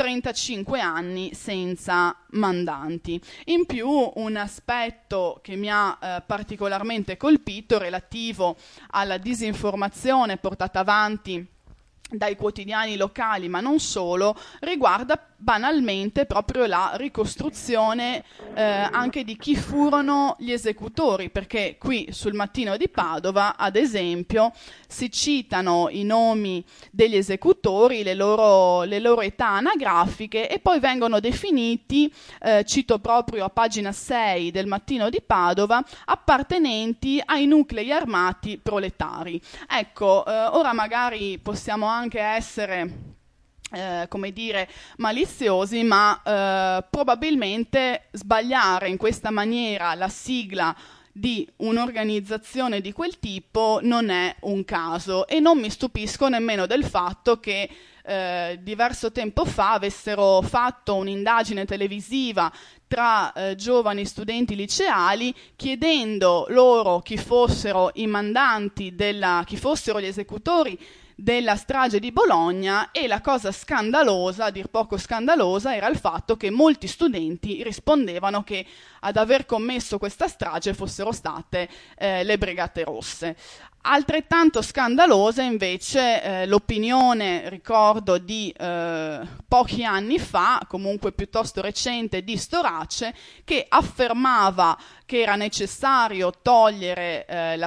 35 anni senza mandanti. In più un aspetto che mi ha particolarmente colpito relativo alla disinformazione portata avanti dai quotidiani locali, ma non solo, riguarda banalmente proprio la ricostruzione anche di chi furono gli esecutori, perché qui sul Mattino di Padova, ad esempio, si citano i nomi degli esecutori, le loro età anagrafiche e poi vengono definiti, cito proprio a pagina 6 del Mattino di Padova, appartenenti ai nuclei armati proletari. Ecco, ora magari possiamo anche essere come dire, maliziosi, ma probabilmente sbagliare in questa maniera la sigla di un'organizzazione di quel tipo non è un caso, e non mi stupisco nemmeno del fatto che diverso tempo fa avessero fatto un'indagine televisiva tra giovani studenti liceali chiedendo loro chi fossero i mandanti chi fossero gli esecutori della strage di Bologna, e la cosa scandalosa, a dir poco scandalosa, era il fatto che molti studenti rispondevano che ad aver commesso questa strage fossero state le Brigate Rosse. Altrettanto scandalosa invece l'opinione, ricordo, di pochi anni fa, comunque piuttosto recente, di Storace, che affermava che era necessario togliere la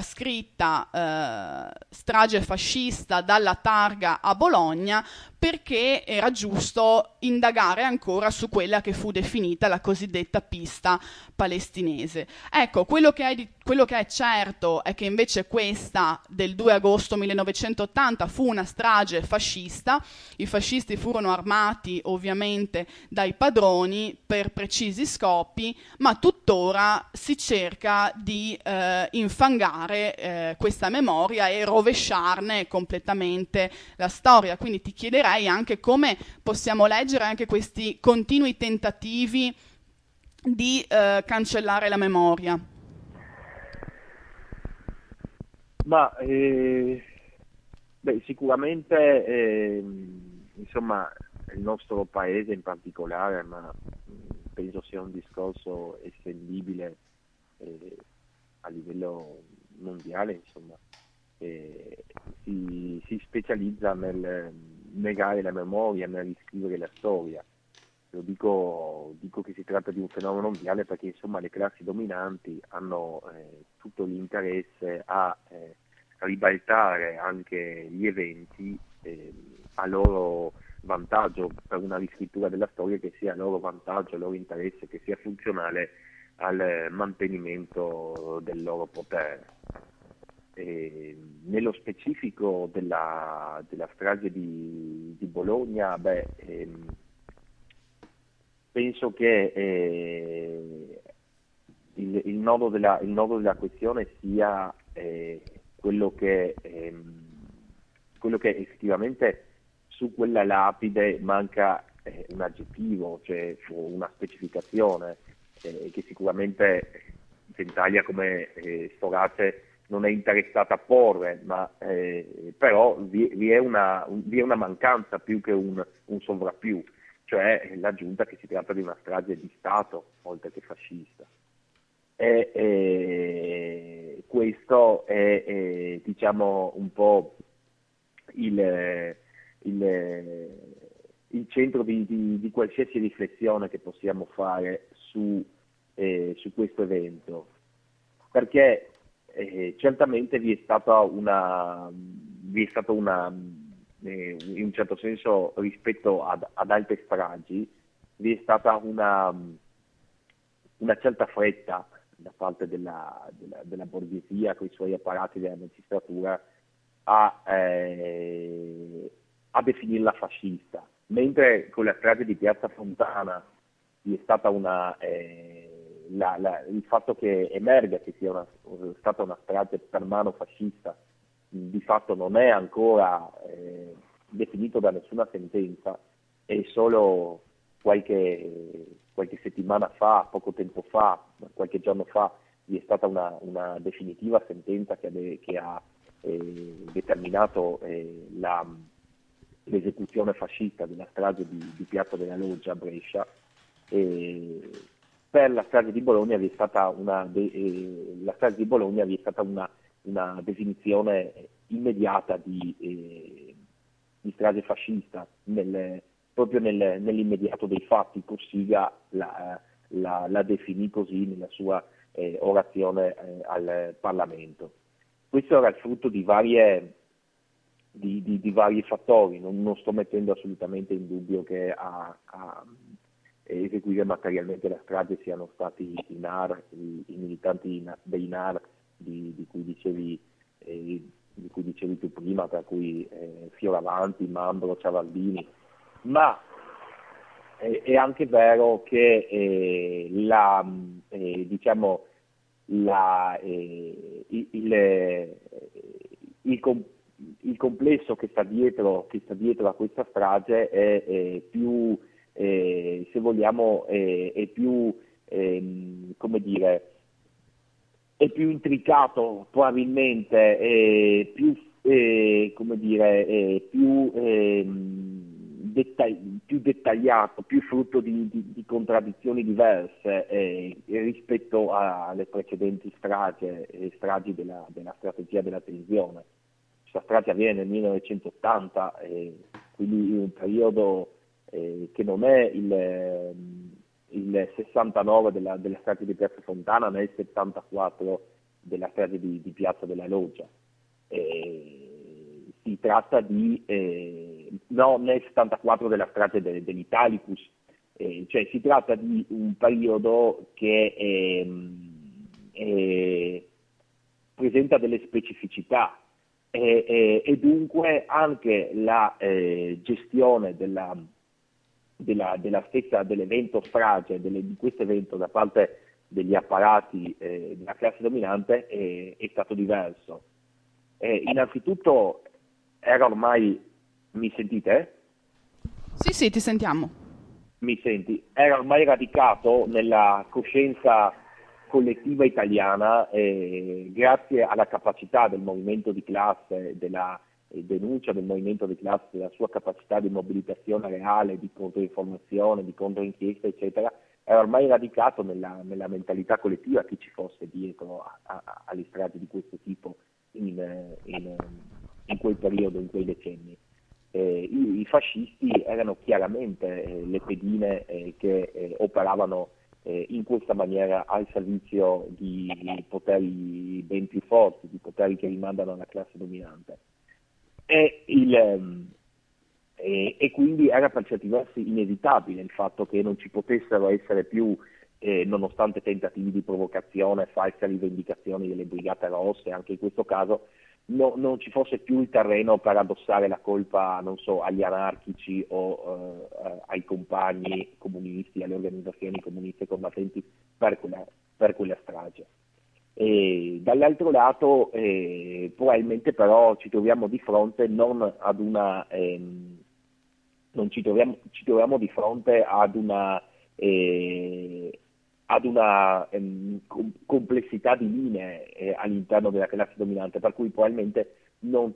scritta strage fascista dalla targa a Bologna perché era giusto indagare ancora su quella che fu definita la cosiddetta pista palestinese. Ecco, quello che è certo è che invece questa del 2 agosto 1980 fu una strage fascista. I fascisti furono armati ovviamente dai padroni per precisi scopi, ma tuttora si cerca di infangare questa memoria e rovesciarne completamente la storia. Quindi ti chiederei anche come possiamo leggere anche questi continui tentativi di cancellare la memoria. Ma sicuramente insomma il nostro paese in particolare, ma penso sia un discorso estendibile a livello mondiale, insomma, si specializza nel negare la memoria, nel riscrivere la storia. dico che si tratta di un fenomeno mondiale perché insomma le classi dominanti hanno tutto l'interesse a ribaltare anche gli eventi a loro vantaggio, per una riscrittura della storia che sia a loro vantaggio, a loro interesse, che sia funzionale al mantenimento del loro potere. Nello specifico della strage di Bologna, penso che il nodo della questione sia quello che effettivamente su quella lapide manca un aggettivo, cioè una specificazione che sicuramente Gentaglia come Storace non è interessata a porre, ma però vi è una mancanza più che un sovrappiù, cioè l'aggiunta che si tratta di una strage di Stato oltre che fascista. Questo è diciamo un po' il centro di qualsiasi riflessione che possiamo fare su questo evento, perché certamente vi è stata in un certo senso rispetto ad altre stragi, vi è stata una certa fretta da parte della borghesia con i suoi apparati della magistratura a definirla fascista, mentre con la strage di Piazza Fontana vi è stata il fatto che emerga che sia stata una strage per mano fascista di fatto non è ancora definito da nessuna sentenza, e solo qualche settimana fa, poco tempo fa, qualche giorno fa, vi è stata una definitiva sentenza che ha determinato l'esecuzione fascista della strage di Piazza della Loggia a Brescia. Per la strage di Bologna vi è stata una definizione immediata di strage fascista proprio nell'immediato dei fatti. Cossiga la definì così nella sua orazione al Parlamento. Questo era il frutto di vari fattori. Non sto mettendo assolutamente in dubbio che a eseguire materialmente la strage siano stati i NAR, i militanti dei NAR di cui dicevi tu prima, tra cui Fioravanti, Mambro, Ciavaldini, ma è anche vero che il complesso che sta dietro a questa strage è più, se vogliamo, è più è più intricato probabilmente, più dettagliato, più frutto di contraddizioni diverse rispetto alle precedenti stragi della strategia della tensione. Questa strage avviene nel 1980, quindi in un periodo che non è il 69 della strage di Piazza Fontana, né il 74 della strage di Piazza della Loggia. Si tratta nel 74 della strage dell'Italicus, cioè si tratta di un periodo che presenta delle specificità e dunque anche la gestione della stessa dell'evento strage, di questo evento da parte degli apparati della classe dominante è stato diverso. Innanzitutto era ormai, mi sentite? Sì, ti sentiamo. Mi senti? Era ormai radicato nella coscienza collettiva italiana grazie alla capacità del movimento di classe, della denuncia del movimento di classe, della sua capacità di mobilitazione reale, di controinformazione, di controinchiesta, eccetera. Era ormai radicato nella mentalità collettiva chi ci fosse dietro alle stragi di questo tipo in quel periodo, in quei decenni. i fascisti erano chiaramente le pedine che operavano in questa maniera al servizio di poteri ben più forti, di poteri che rimandano alla classe dominante. E quindi era per certi versi inevitabile il fatto che non ci potessero essere più, nonostante tentativi di provocazione, false rivendicazioni delle Brigate Rosse, anche in questo caso non ci fosse più il terreno per addossare la colpa, non so, agli anarchici o ai compagni comunisti, alle organizzazioni comuniste combattenti per quella strage. E dall'altro lato probabilmente però ci troviamo di fronte non ad una non ci troviamo di fronte ad una complessità di linee all'interno della classe dominante, per cui probabilmente non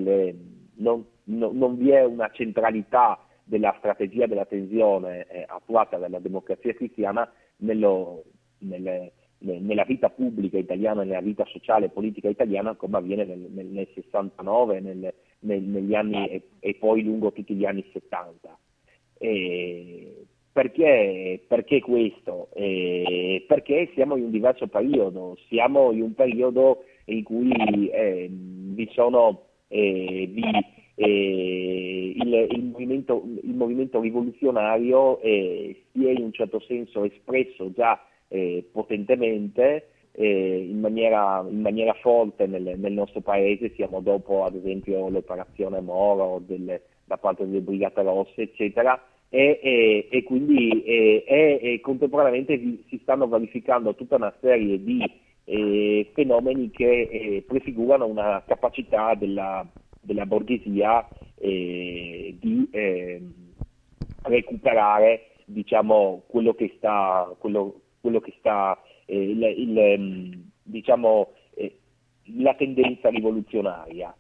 vi è una centralità della strategia della tensione attuata dalla Democrazia Cristiana nella vita pubblica italiana, nella vita sociale e politica italiana, come avviene nel 69, negli anni e poi lungo tutti gli anni 70. Perché questo? Perché siamo in un diverso periodo, siamo in un periodo in cui vi sono il movimento rivoluzionario si è in un certo senso espresso già potentemente in maniera forte nel nostro paese. Siamo dopo ad esempio l'operazione Moro da parte delle Brigate Rosse, eccetera, e quindi contemporaneamente si stanno verificando tutta una serie di fenomeni che prefigurano una capacità della borghesia di recuperare, diciamo, quello che sta la tendenza rivoluzionaria.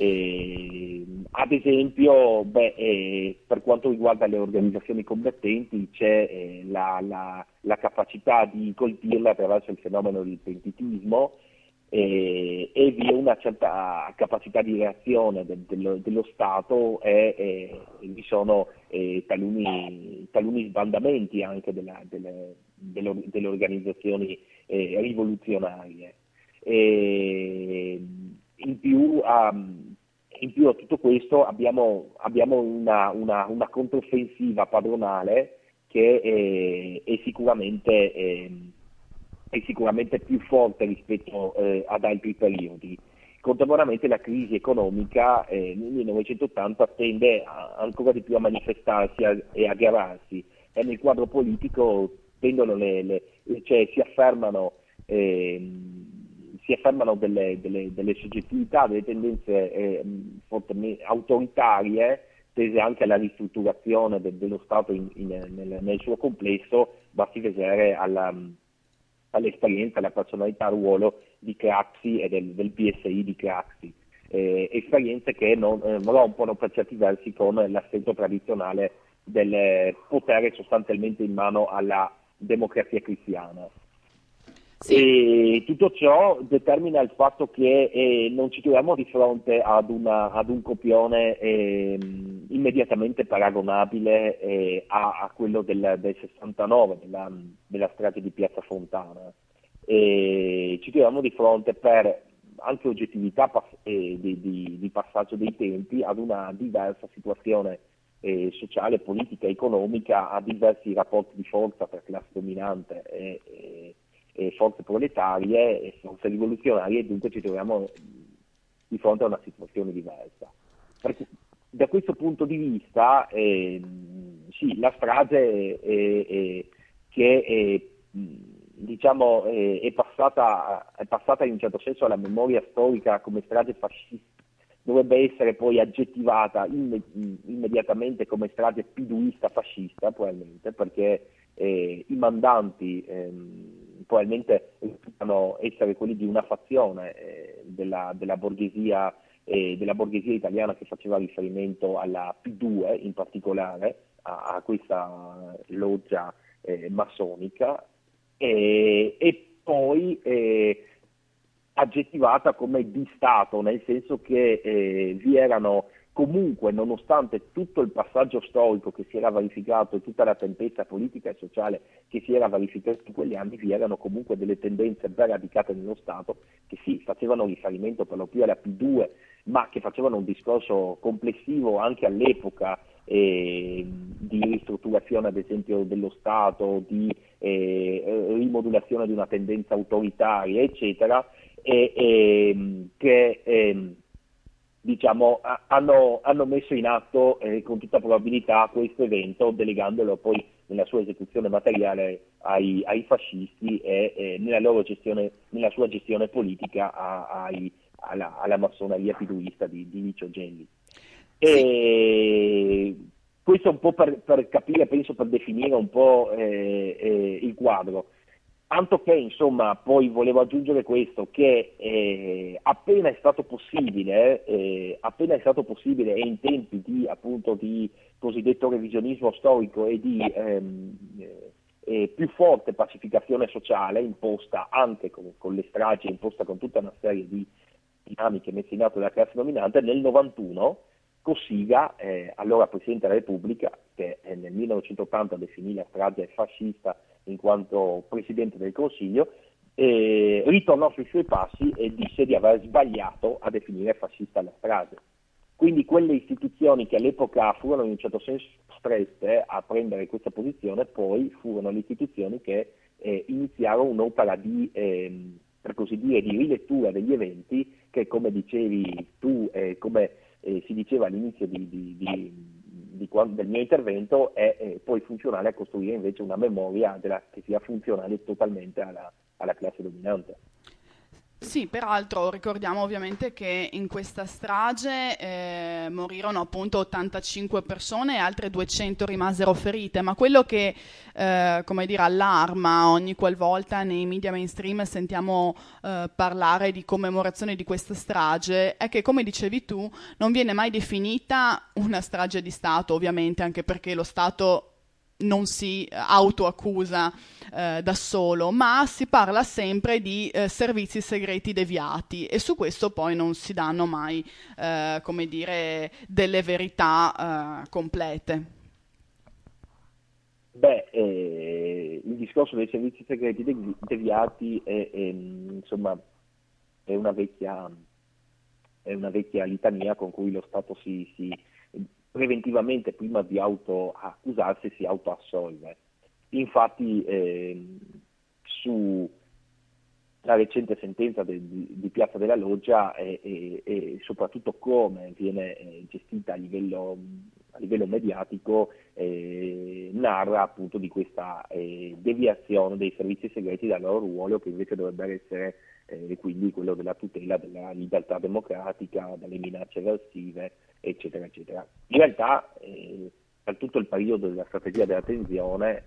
Ad esempio, per quanto riguarda le organizzazioni combattenti c'è la capacità di colpirle attraverso il fenomeno del pentitismo e vi è una certa capacità di reazione dello Stato e vi sono taluni sbandamenti anche delle organizzazioni rivoluzionarie. In più a tutto questo abbiamo una controffensiva padronale che è sicuramente più forte rispetto ad altri periodi. Contemporaneamente la crisi economica nel 1980 tende ancora di più a manifestarsi e aggravarsi, e nel quadro politico si affermano delle soggettività, delle tendenze autoritarie tese anche alla ristrutturazione dello Stato nel suo complesso. Basti vedere all'esperienza, alla personalità, al ruolo di Craxi e del PSI di Craxi, esperienze che non rompono per certi versi con l'assetto tradizionale del potere sostanzialmente in mano alla Democrazia Cristiana. Sì. E tutto ciò determina il fatto che non ci troviamo di fronte ad un copione immediatamente paragonabile a quello del 69, della strage di Piazza Fontana. Ci troviamo di fronte, per anche oggettività di passaggio dei tempi, ad una diversa situazione sociale, politica, economica, a diversi rapporti di forza tra classe dominante e forze proletarie e forze rivoluzionarie, e dunque ci troviamo di fronte a una situazione diversa. Da questo punto di vista sì, la strage che è passata in un certo senso alla memoria storica come strage fascista dovrebbe essere poi aggettivata immediatamente come strage piduista fascista, probabilmente, perché i mandanti probabilmente risultano essere quelli di una fazione della borghesia italiana che faceva riferimento alla P2 in particolare, a questa loggia massonica, e poi aggettivata come di Stato, nel senso che vi erano comunque, nonostante tutto il passaggio storico che si era verificato e tutta la tempesta politica e sociale che si era verificata in quegli anni, vi erano comunque delle tendenze ben radicate nello Stato che sì, facevano riferimento per lo più alla P2, ma che facevano un discorso complessivo anche all'epoca di ristrutturazione ad esempio dello Stato, di rimodulazione di una tendenza autoritaria, eccetera, che diciamo, hanno messo in atto con tutta probabilità questo evento, delegandolo poi nella sua esecuzione materiale ai fascisti e nella sua gestione politica alla massoneria piduista di Licio Gelli. E questo un po' per capire, penso, per definire un po' il quadro. Tanto che, insomma, poi volevo aggiungere questo, che appena è stato possibile e in tempi di, appunto, di cosiddetto revisionismo storico e di più forte pacificazione sociale, imposta anche con le stragi, imposta con tutta una serie di dinamiche messe in atto dalla classe dominante, nel 91 Cossiga, allora Presidente della Repubblica, che nel 1980 definì la strage fascista in quanto Presidente del Consiglio, ritornò sui suoi passi e disse di aver sbagliato a definire fascista la strage. Quindi quelle istituzioni che all'epoca furono in un certo senso strette a prendere questa posizione, poi furono le istituzioni che iniziarono un'opera per così dire, di rilettura degli eventi che, come dicevi tu, come si diceva all'inizio del mio intervento, è poi funzionale a costruire invece una memoria che sia funzionale totalmente alla classe dominante. Sì, peraltro ricordiamo ovviamente che in questa strage morirono appunto 85 persone e altre 200 rimasero ferite, ma quello che come dire, allarma ogni qualvolta nei media mainstream sentiamo parlare di commemorazione di questa strage è che, come dicevi tu, non viene mai definita una strage di Stato, ovviamente, anche perché lo Stato non si autoaccusa da solo, ma si parla sempre di servizi segreti deviati, e su questo poi non si danno mai, come dire, delle verità complete. Il discorso dei servizi segreti deviati insomma, è una vecchia litania con cui lo Stato si preventivamente, prima di autoaccusarsi, si autoassolve. Infatti su la recente sentenza di Piazza della Loggia e soprattutto come viene gestita a livello mediatico, narra appunto di questa deviazione dei servizi segreti dal loro ruolo, che invece dovrebbe essere quindi quello della tutela della libertà democratica, dalle minacce eversive, eccetera, eccetera. In realtà per tutto il periodo della strategia della tensione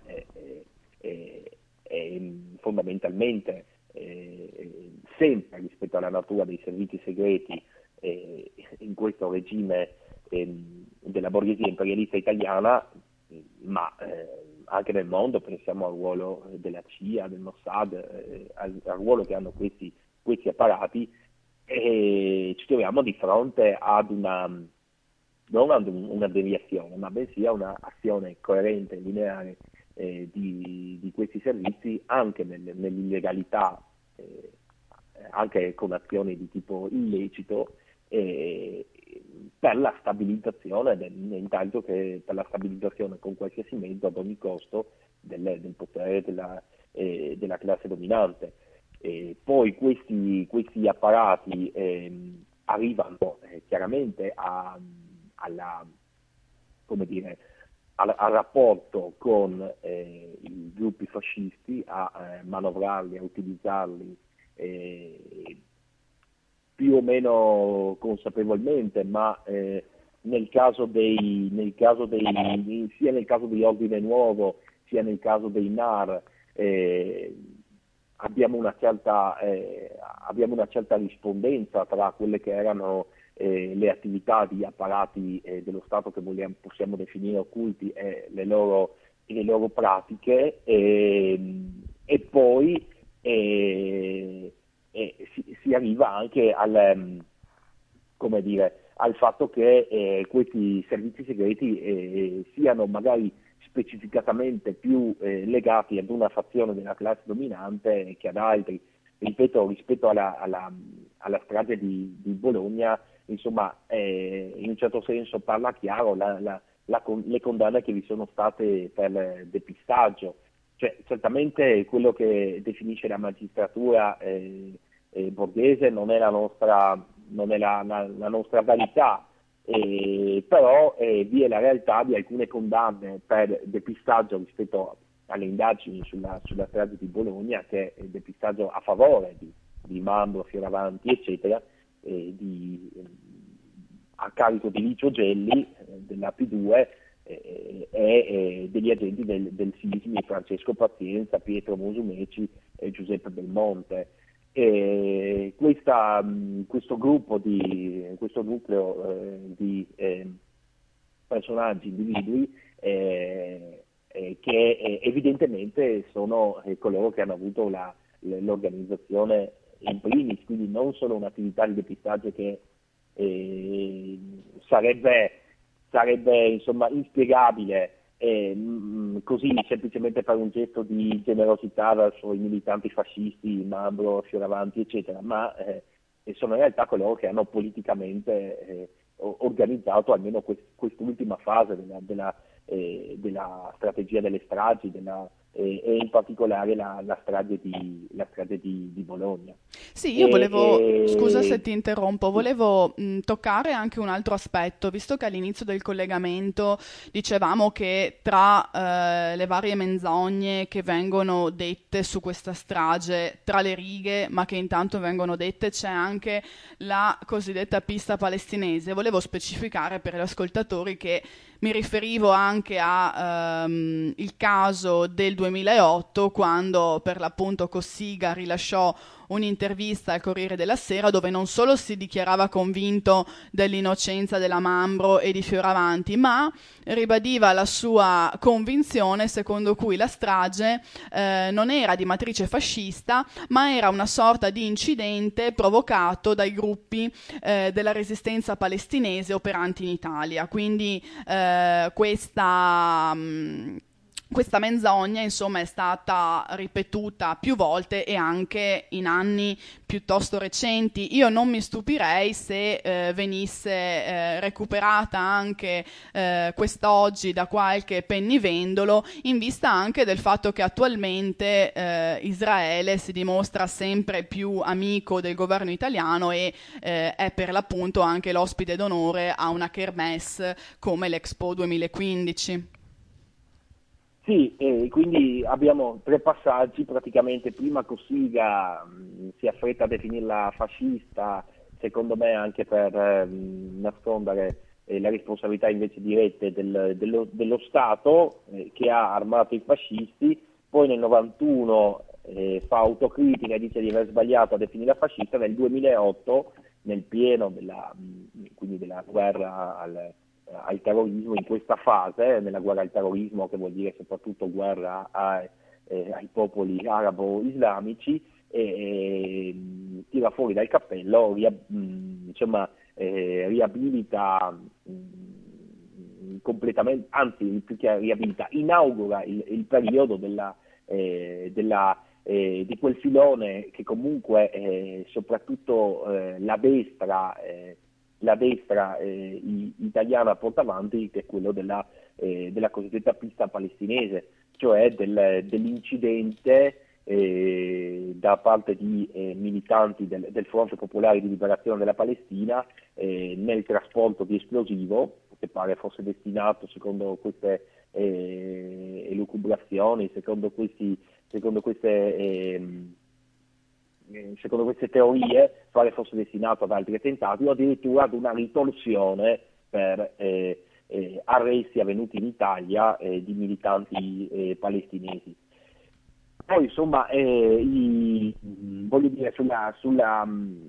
fondamentalmente sempre rispetto alla natura dei servizi segreti in questo regime della borghesia imperialista italiana, ma anche nel mondo, pensiamo al ruolo della CIA, del Mossad, al ruolo che hanno questi apparati, e ci troviamo di fronte ad non ad una deviazione, ma bensì a un'azione coerente e lineare di questi servizi, anche nell'illegalità, anche con azioni di tipo illecito, per la stabilizzazione, intanto che per la stabilizzazione con qualsiasi mezzo, ad ogni costo, del potere della classe dominante. Poi questi apparati arrivano chiaramente al rapporto con i gruppi fascisti, a manovrarli, a utilizzarli più o meno consapevolmente, ma nel caso di Ordine Nuovo, sia nel caso dei NAR, abbiamo una certa rispondenza tra quelle che erano le attività di apparati dello Stato che possiamo definire occulti e le loro pratiche, e poi si arriva anche al fatto che questi servizi segreti siano magari specificatamente più legati ad una fazione della classe dominante che ad altri. Ripeto, rispetto alla strage di Bologna, insomma, in un certo senso parla chiaro le condanne che vi sono state per depistaggio. Cioè, certamente quello che definisce la magistratura borghese non è la nostra verità, però vi è la realtà di alcune condanne per depistaggio rispetto alle indagini sulla strage di Bologna, che è depistaggio a favore di Mambro, Fioravanti, eccetera, a carico di Licio Gelli della P2 e degli agenti del Sismi, Francesco Pazienza, Pietro Musumeci e Giuseppe Belmonte. Questo nucleo di personaggi, individui che evidentemente sono coloro che hanno avuto l'organizzazione in primis, quindi non solo un'attività di depistaggio che sarebbe insomma inspiegabile così semplicemente per un gesto di generosità verso i militanti fascisti, Mambro, Fioravanti, eccetera, ma sono in realtà coloro che hanno politicamente organizzato almeno quest'ultima fase della strategia delle stragi e in particolare la strage di Bologna. Sì, io volevo, scusa se ti interrompo, volevo toccare anche un altro aspetto, visto che all'inizio del collegamento dicevamo che tra le varie menzogne che vengono dette su questa strage, tra le righe, ma che intanto vengono dette, c'è anche la cosiddetta pista palestinese. Volevo specificare per gli ascoltatori che mi riferivo anche a il caso del 2008, quando per l'appunto Cossiga rilasciò un'intervista al Corriere della Sera dove non solo si dichiarava convinto dell'innocenza della Mambro e di Fioravanti, ma ribadiva la sua convinzione secondo cui la strage non era di matrice fascista, ma era una sorta di incidente provocato dai gruppi della resistenza palestinese operanti in Italia. Quindi questa menzogna, insomma, è stata ripetuta più volte e anche in anni piuttosto recenti. Io non mi stupirei se venisse recuperata anche quest'oggi da qualche pennivendolo, in vista anche del fatto che attualmente Israele si dimostra sempre più amico del governo italiano e è per l'appunto anche l'ospite d'onore a una kermesse come l'Expo 2015. Sì, quindi abbiamo tre passaggi praticamente. Prima Cossiga si affretta a definirla fascista, secondo me anche per nascondere la responsabilità invece dirette dello Stato che ha armato i fascisti. Poi nel 91 fa autocritica e dice di aver sbagliato a definirla fascista. Nel 2008, nel pieno della guerra al terrorismo, in questa fase, nella guerra al terrorismo, che vuol dire soprattutto guerra ai popoli arabo-islamici, tira fuori dal cappello, riabilita completamente, anzi più che riabilita, inaugura il periodo di quel filone che comunque soprattutto la destra italiana porta avanti, che è quello della cosiddetta pista palestinese, cioè dell'incidente da parte di militanti del Fronte Popolare di Liberazione della Palestina nel trasporto di esplosivo, che pare fosse destinato, secondo queste elucubrazioni, secondo queste teorie, pare fosse destinato ad altri attentati o addirittura ad una ritorsione per arresti avvenuti in Italia di militanti palestinesi. Poi insomma voglio dire sulla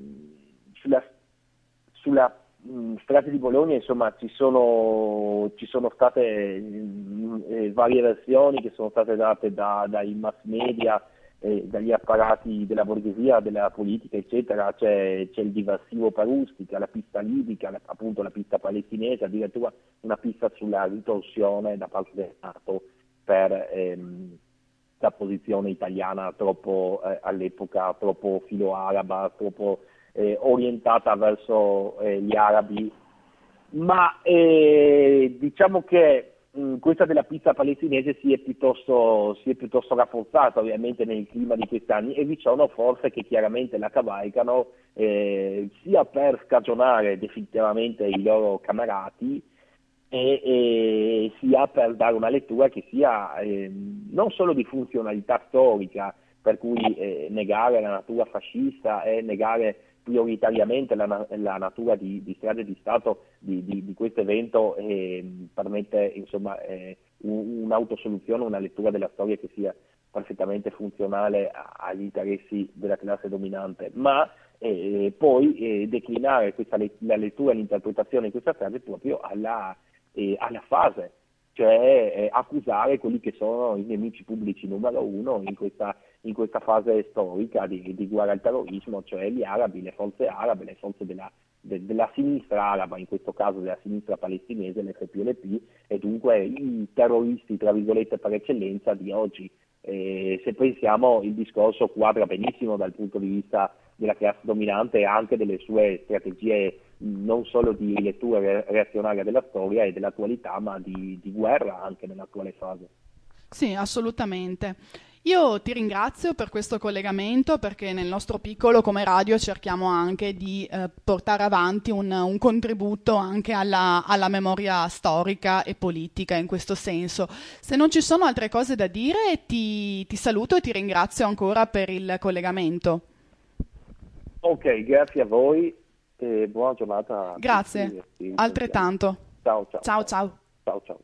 strage di Bologna, insomma ci sono state varie versioni che sono state date dai mass media dagli apparati della borghesia, della politica, eccetera. C'è il diversivo per Ustica, la pista libica, appunto la pista palestinese, addirittura una pista sulla ritorsione da parte del NATO per la posizione italiana troppo all'epoca troppo filo-araba, troppo orientata verso gli arabi. Ma diciamo che questa della pista palestinese si è piuttosto rafforzata ovviamente nel clima di questi anni, e vi sono forze che chiaramente la cavalcano sia per scagionare definitivamente i loro camerati e sia per dare una lettura che sia non solo di funzionalità storica, per cui negare la natura fascista e negare prioritariamente la natura di strage di Stato di questo evento permette insomma un'autosoluzione, una lettura della storia che sia perfettamente funzionale agli interessi della classe dominante, ma poi declinare la lettura e l'interpretazione di questa strage proprio alla fase, cioè accusare quelli che sono i nemici pubblici numero uno in questa fase storica di guerra al terrorismo, cioè gli arabi, le forze arabe, le forze della sinistra araba, in questo caso della sinistra palestinese, l'FPLP, e dunque i terroristi, tra virgolette, per eccellenza di oggi. Se pensiamo, il discorso quadra benissimo dal punto di vista della classe dominante e anche delle sue strategie non solo di lettura reazionaria della storia e dell'attualità, ma di guerra anche nell'attuale fase. Sì, assolutamente. Io ti ringrazio per questo collegamento, perché nel nostro piccolo come radio cerchiamo anche di portare avanti un contributo anche alla memoria storica e politica in questo senso. Se non ci sono altre cose da dire, ti saluto e ti ringrazio ancora per il collegamento. Ok, grazie a voi e buona giornata. Grazie, altrettanto. Ciao. Ciao. Ciao.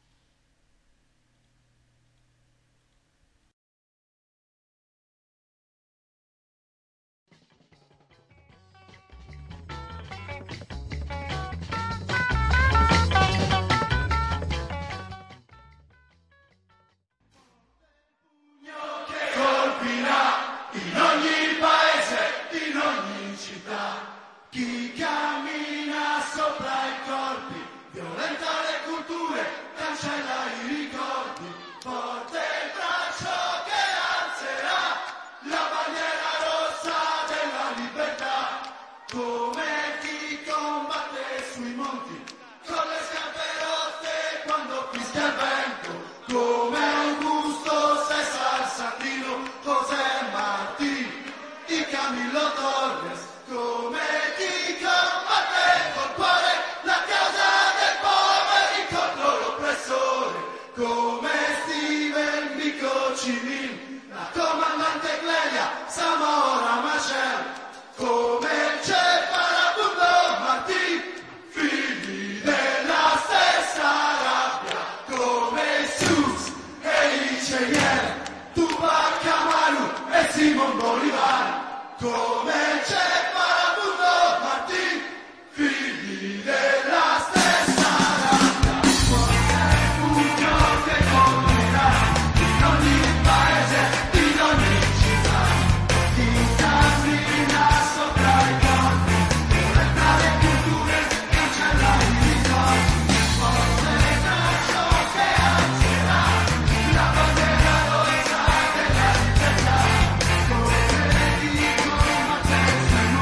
Chi cammina sopra i corpi, violenta le culture, cancella i ricordi, forte il braccio che alzerà la bandiera rossa della libertà, come chi combatte sui monti, con le scarpe rotte quando fischia il vento, come Augusto Cesar Sandino, José Martí y Camilo Torres, come chi combatte col cuore la causa del povero contro l'oppressore, come Steven Biko Civil, la comandante Clelia Samora Machel, come Che Farabundo Martí, figli della stessa rabbia, come Sus e i Cheyenne, Tupac Amaru e Simon Bolivar, come Che Farabundo Martí, figli della stessa rabbia, forte pugno che colpirà in ogni paese, in ogni città, chi cammina sopra i corpi, violenta le culture, cancella i ricordi, forte braccio che alzerà la bandiera rossa della libertà, come chi combatte sui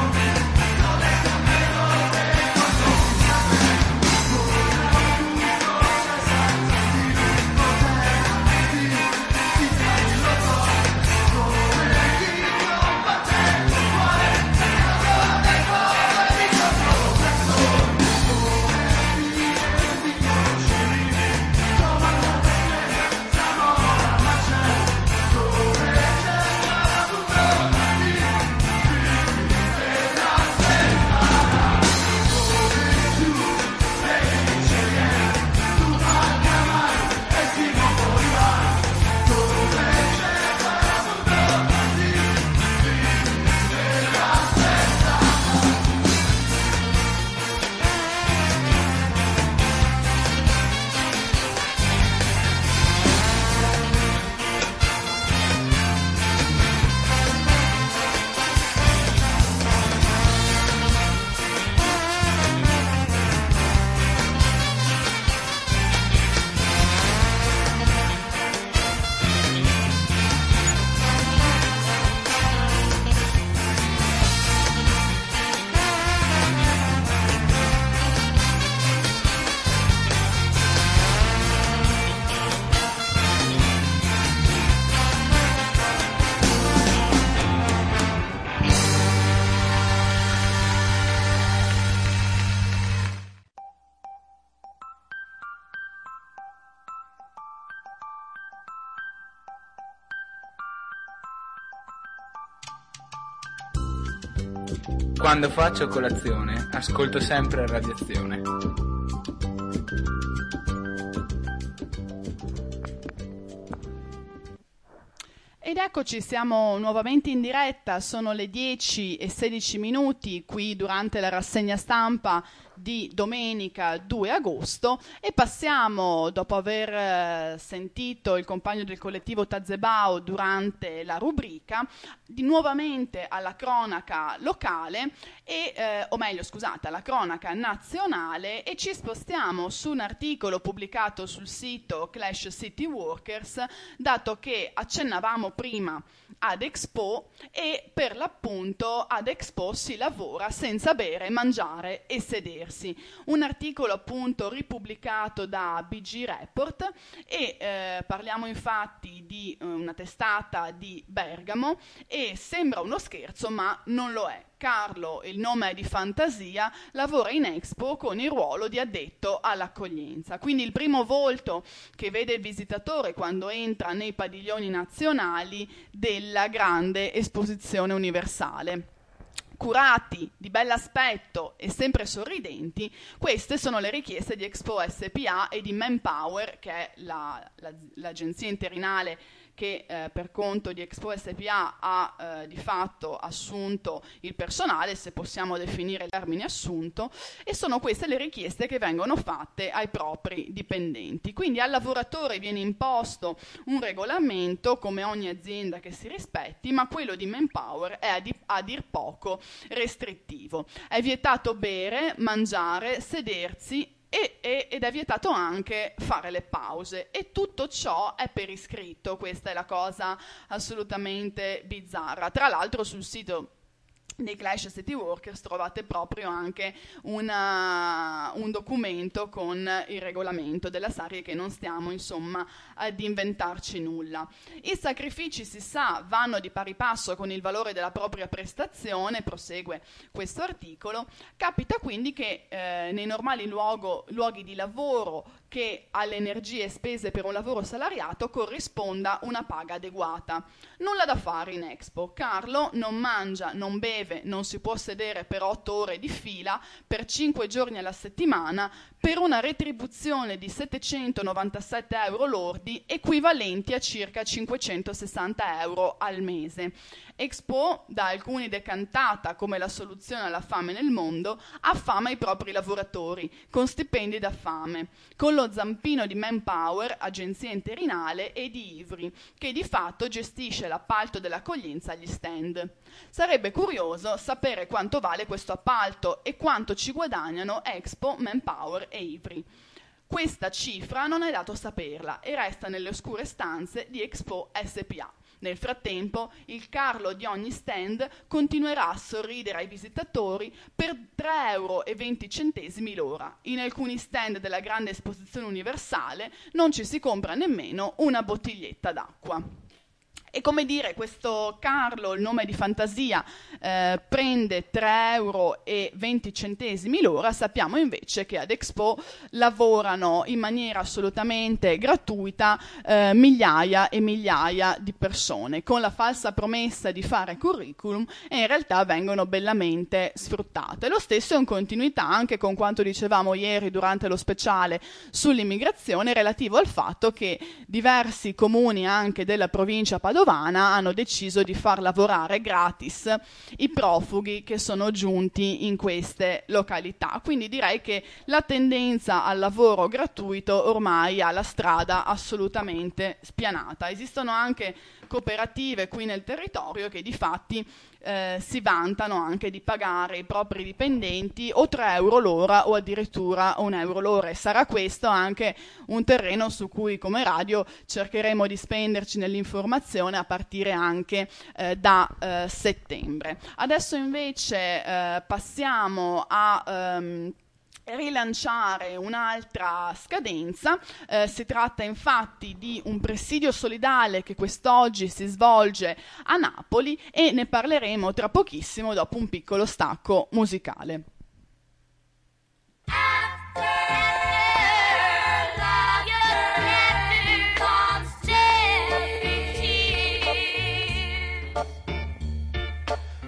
Quando faccio colazione, ascolto sempre Radiazione. Ed eccoci, siamo nuovamente in diretta, sono le 10:16 qui durante la rassegna stampa di domenica 2 agosto e passiamo, dopo aver sentito il compagno del collettivo Tazebao durante la rubrica, nuovamente alla cronaca locale o meglio scusate, alla cronaca nazionale, e ci spostiamo su un articolo pubblicato sul sito Clash City Workers, dato che accennavamo prima ad Expo e per l'appunto ad Expo si lavora senza bere, mangiare e sedersi. Un articolo appunto ripubblicato da BG Report e parliamo infatti di una testata di Bergamo e sembra uno scherzo ma non lo è. Carlo, il nome è di fantasia, lavora in Expo con il ruolo di addetto all'accoglienza. Quindi il primo volto che vede il visitatore quando entra nei padiglioni nazionali della grande esposizione universale. Curati, di bell'aspetto e sempre sorridenti, queste sono le richieste di Expo SPA e di Manpower, che è l'agenzia interinale che per conto di Expo SPA ha di fatto assunto il personale, se possiamo definire il termine assunto, e sono queste le richieste che vengono fatte ai propri dipendenti. Quindi al lavoratore viene imposto un regolamento, come ogni azienda che si rispetti, ma quello di Manpower è a dir poco restrittivo. È vietato bere, mangiare, sedersi ed è vietato anche fare le pause, e tutto ciò è per iscritto. Questa è la cosa assolutamente bizzarra. Tra l'altro sul sito dei Clash City Workers trovate proprio anche un documento con il regolamento della serie, che non stiamo insomma ad inventarci nulla. I sacrifici, si sa, vanno di pari passo con il valore della propria prestazione, prosegue questo articolo. Capita quindi che nei normali luoghi di lavoro che alle energie spese per un lavoro salariato corrisponda una paga adeguata. Nulla da fare in Expo. Carlo non mangia, non beve, non si può sedere per 8 ore di fila per 5 giorni alla settimana per una retribuzione di 797 euro lordi, equivalenti a circa 560 euro al mese. Expo, da alcuni decantata come la soluzione alla fame nel mondo, affama i propri lavoratori con stipendi da fame, con lo zampino di Manpower, agenzia interinale, e di Ivri, che di fatto gestisce l'appalto dell'accoglienza agli stand. Sarebbe curioso sapere quanto vale questo appalto e quanto ci guadagnano Expo, Manpower e Ivri. Questa cifra non è dato saperla e resta nelle oscure stanze di Expo SPA. Nel frattempo, il Carlo di ogni stand continuerà a sorridere ai visitatori per 3,20 € l'ora. In alcuni stand della grande esposizione universale non ci si compra nemmeno una bottiglietta d'acqua. E come dire, questo Carlo, il nome di fantasia, prende 3,20 € l'ora. Sappiamo invece che ad Expo lavorano in maniera assolutamente gratuita migliaia e migliaia di persone, con la falsa promessa di fare curriculum, e in realtà vengono bellamente sfruttate. Lo stesso è in continuità anche con quanto dicevamo ieri durante lo speciale sull'immigrazione, relativo al fatto che diversi comuni anche della provincia padovana hanno deciso di far lavorare gratis i profughi che sono giunti in queste località. Quindi direi che la tendenza al lavoro gratuito ormai ha la strada assolutamente spianata. Esistono anche cooperative qui nel territorio che difatti si vantano anche di pagare i propri dipendenti o 3 € l'ora o addirittura 1 € l'ora, e sarà questo anche un terreno su cui come radio cercheremo di spenderci nell'informazione a partire anche da settembre. Adesso invece passiamo a rilanciare un'altra scadenza. Si tratta infatti di un presidio solidale che quest'oggi si svolge a Napoli, e ne parleremo tra pochissimo dopo un piccolo stacco musicale.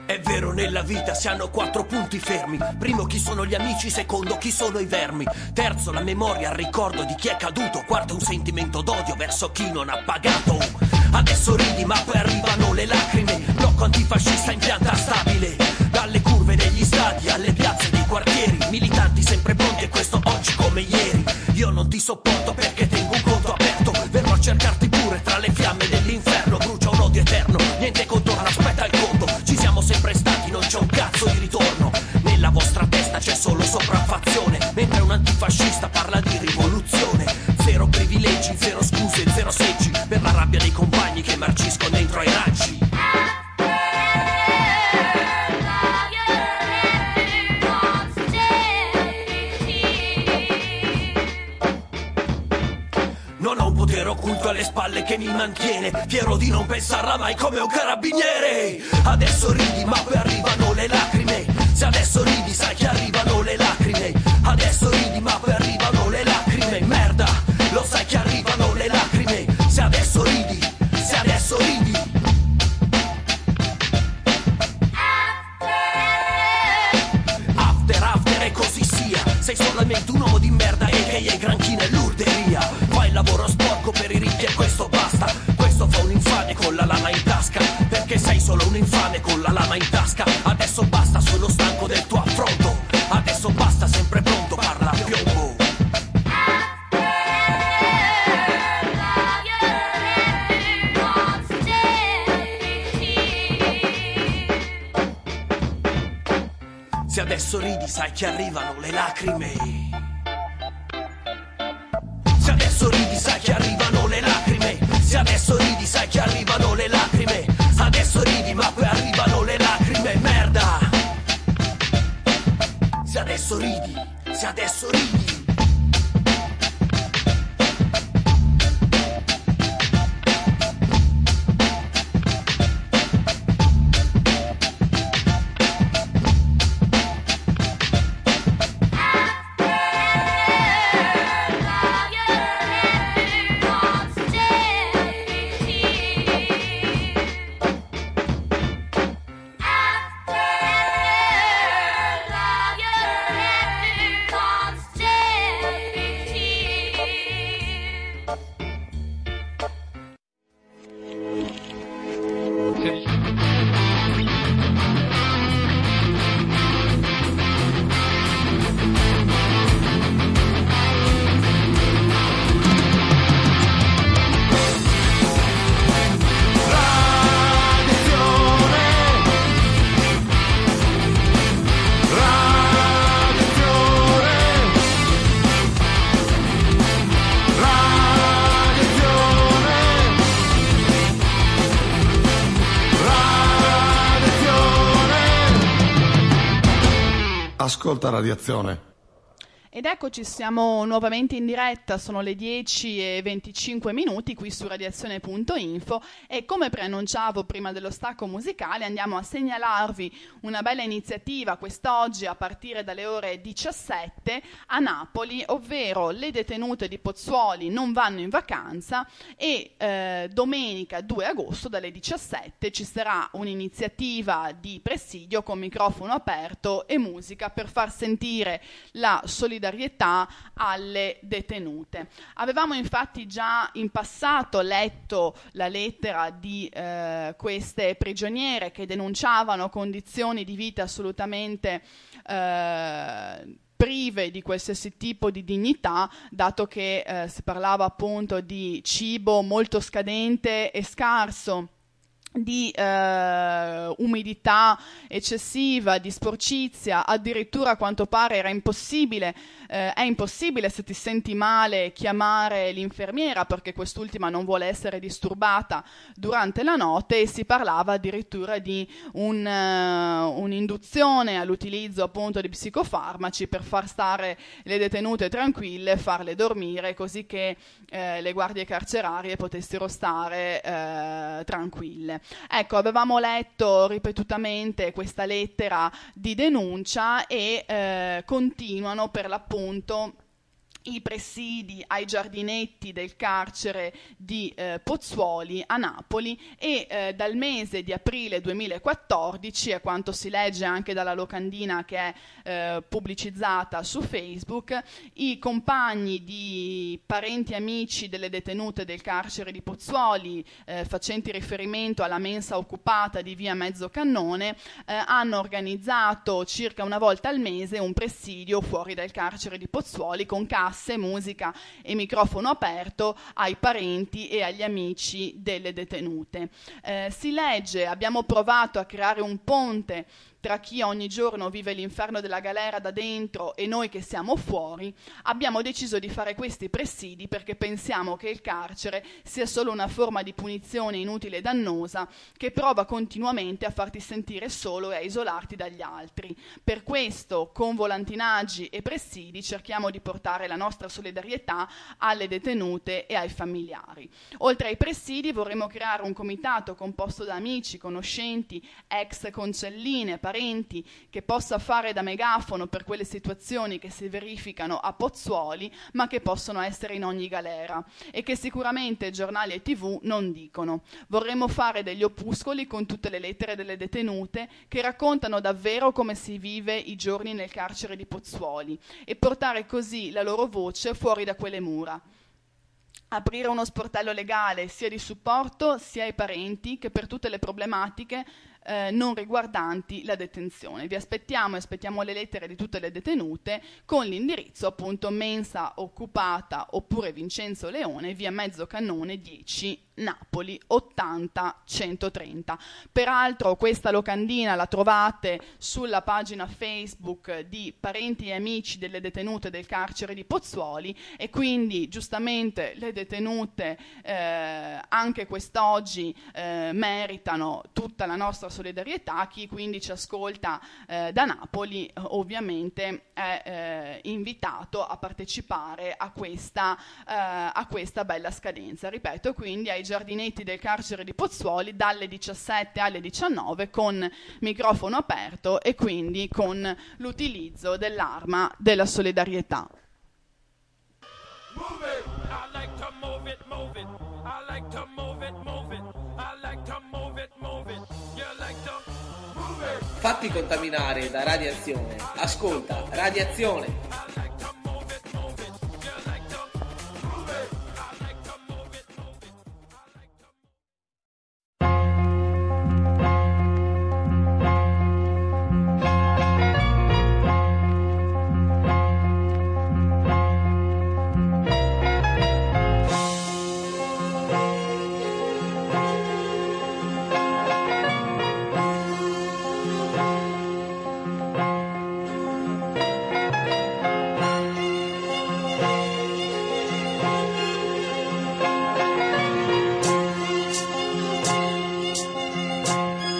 È vero, nella vita si hanno 4 punti fermi. Primo, chi sono gli amici. Secondo, chi sono i vermi. Terzo, la memoria, il ricordo di chi è caduto. Quarto, un sentimento d'odio verso chi non ha pagato. Adesso ridi ma poi arrivano le lacrime. Blocco antifascista in pianta stabile. Dalle curve degli stadi alle piazze dei quartieri. Militanti sempre pronti e questo oggi come ieri. Io non ti sopporto perché tengo un conto aperto. Verrò a cercarti pure tra le fiamme dell'inferno. Brucia un odio eterno, niente contorno, aspetta il conto. Ci siamo sempre stati, non c'è un cazzo di ritorno. Nella vostra testa c'è solo sopraffazione. Mentre un antifascista parla di rivoluzione. Zero privilegi, zero scuse, zero seggi. Per la rabbia dei compagni che marciscono dentro ai raggi. Non ho un potere occulto alle spalle che mi mantiene fiero di non pensarla mai come un carabiniere. Adesso ridi ma poi arrivano le lacrime. Se adesso ridi sai che arrivano le lacrime. Adesso ridi ma poi arrivano le lacrime. Merda, lo sai che arrivano le lacrime. Se adesso ridi, se adesso ridi. After e così sia. Sei solamente un uomo di merda e che è granchina e l'urderia. Fai il lavoro sporco per i ricchi e questo basta. Questo fa un infame con la lama in tasca. Perché sei solo un infame con la lama in tasca. Adesso basta, sono stanco del tuo affronto. Adesso basta, sempre pronto, parla a piombo. Se adesso ridi sai che arrivano le lacrime. Se adesso ridi sai che arrivano le lacrime. Se adesso ridi sai che arrivano le lacrime. Adesso ridi ma poi arrivano le lacrime. Merda. Se adesso ridi, se adesso ridi. Ascolta Radiazione. Ed eccoci, siamo nuovamente in diretta, sono le 10:25 qui su radiazione.info e come preannunciavo prima dello stacco musicale andiamo a segnalarvi una bella iniziativa quest'oggi a partire dalle ore 17 a Napoli, ovvero le detenute di Pozzuoli non vanno in vacanza e domenica 2 agosto dalle 17 ci sarà un'iniziativa di presidio con microfono aperto e musica per far sentire la solidarietà alle detenute. Avevamo infatti già in passato letto la lettera di queste prigioniere che denunciavano condizioni di vita assolutamente prive di qualsiasi tipo di dignità, dato che si parlava appunto di cibo molto scadente e scarso, di umidità eccessiva, di sporcizia, addirittura a quanto pare era impossibile, è impossibile se ti senti male chiamare l'infermiera perché quest'ultima non vuole essere disturbata durante la notte, e si parlava addirittura di un'induzione all'utilizzo appunto di psicofarmaci per far stare le detenute tranquille, farle dormire così che le guardie carcerarie potessero stare tranquille. Ecco, avevamo letto ripetutamente questa lettera di denuncia e continuano per l'appunto i presidi ai giardinetti del carcere di Pozzuoli a Napoli e dal mese di aprile 2014, a quanto si legge anche dalla locandina che è pubblicizzata su Facebook, i compagni di parenti e amici delle detenute del carcere di Pozzuoli, facenti riferimento alla mensa occupata di via Mezzocannone, hanno organizzato circa una volta al mese un presidio fuori dal carcere di Pozzuoli con musica e microfono aperto ai parenti e agli amici delle detenute. Si legge: abbiamo provato a creare un ponte tra chi ogni giorno vive l'inferno della galera da dentro e noi che siamo fuori. Abbiamo deciso di fare questi presidi perché pensiamo che il carcere sia solo una forma di punizione inutile e dannosa che prova continuamente a farti sentire solo e a isolarti dagli altri. Per questo, con volantinaggi e presidi, cerchiamo di portare la nostra solidarietà alle detenute e ai familiari. Oltre ai presidi vorremmo creare un comitato composto da amici, conoscenti, ex concelline, parenti, che possa fare da megafono per quelle situazioni che si verificano a Pozzuoli ma che possono essere in ogni galera e che sicuramente giornali e TV non dicono. Vorremmo fare degli opuscoli con tutte le lettere delle detenute che raccontano davvero come si vive i giorni nel carcere di Pozzuoli e portare così la loro voce fuori da quelle mura. Aprire uno sportello legale sia di supporto sia ai parenti che per tutte le problematiche non riguardanti la detenzione. Vi aspettiamo e aspettiamo le lettere di tutte le detenute con l'indirizzo appunto mensa occupata oppure Vincenzo Leone, via Mezzocannone 10, Napoli 80 130. Peraltro questa locandina la trovate sulla pagina Facebook di parenti e amici delle detenute del carcere di Pozzuoli e quindi giustamente le detenute anche quest'oggi meritano tutta la nostra solidarietà. Chi quindi ci ascolta da Napoli ovviamente è invitato a partecipare a questa bella scadenza. Ripeto, quindi ai giardinetti del carcere di Pozzuoli dalle 17 alle 19 con microfono aperto e quindi con l'utilizzo dell'arma della solidarietà. Fatti contaminare da radiazione. Ascolta Radiazione.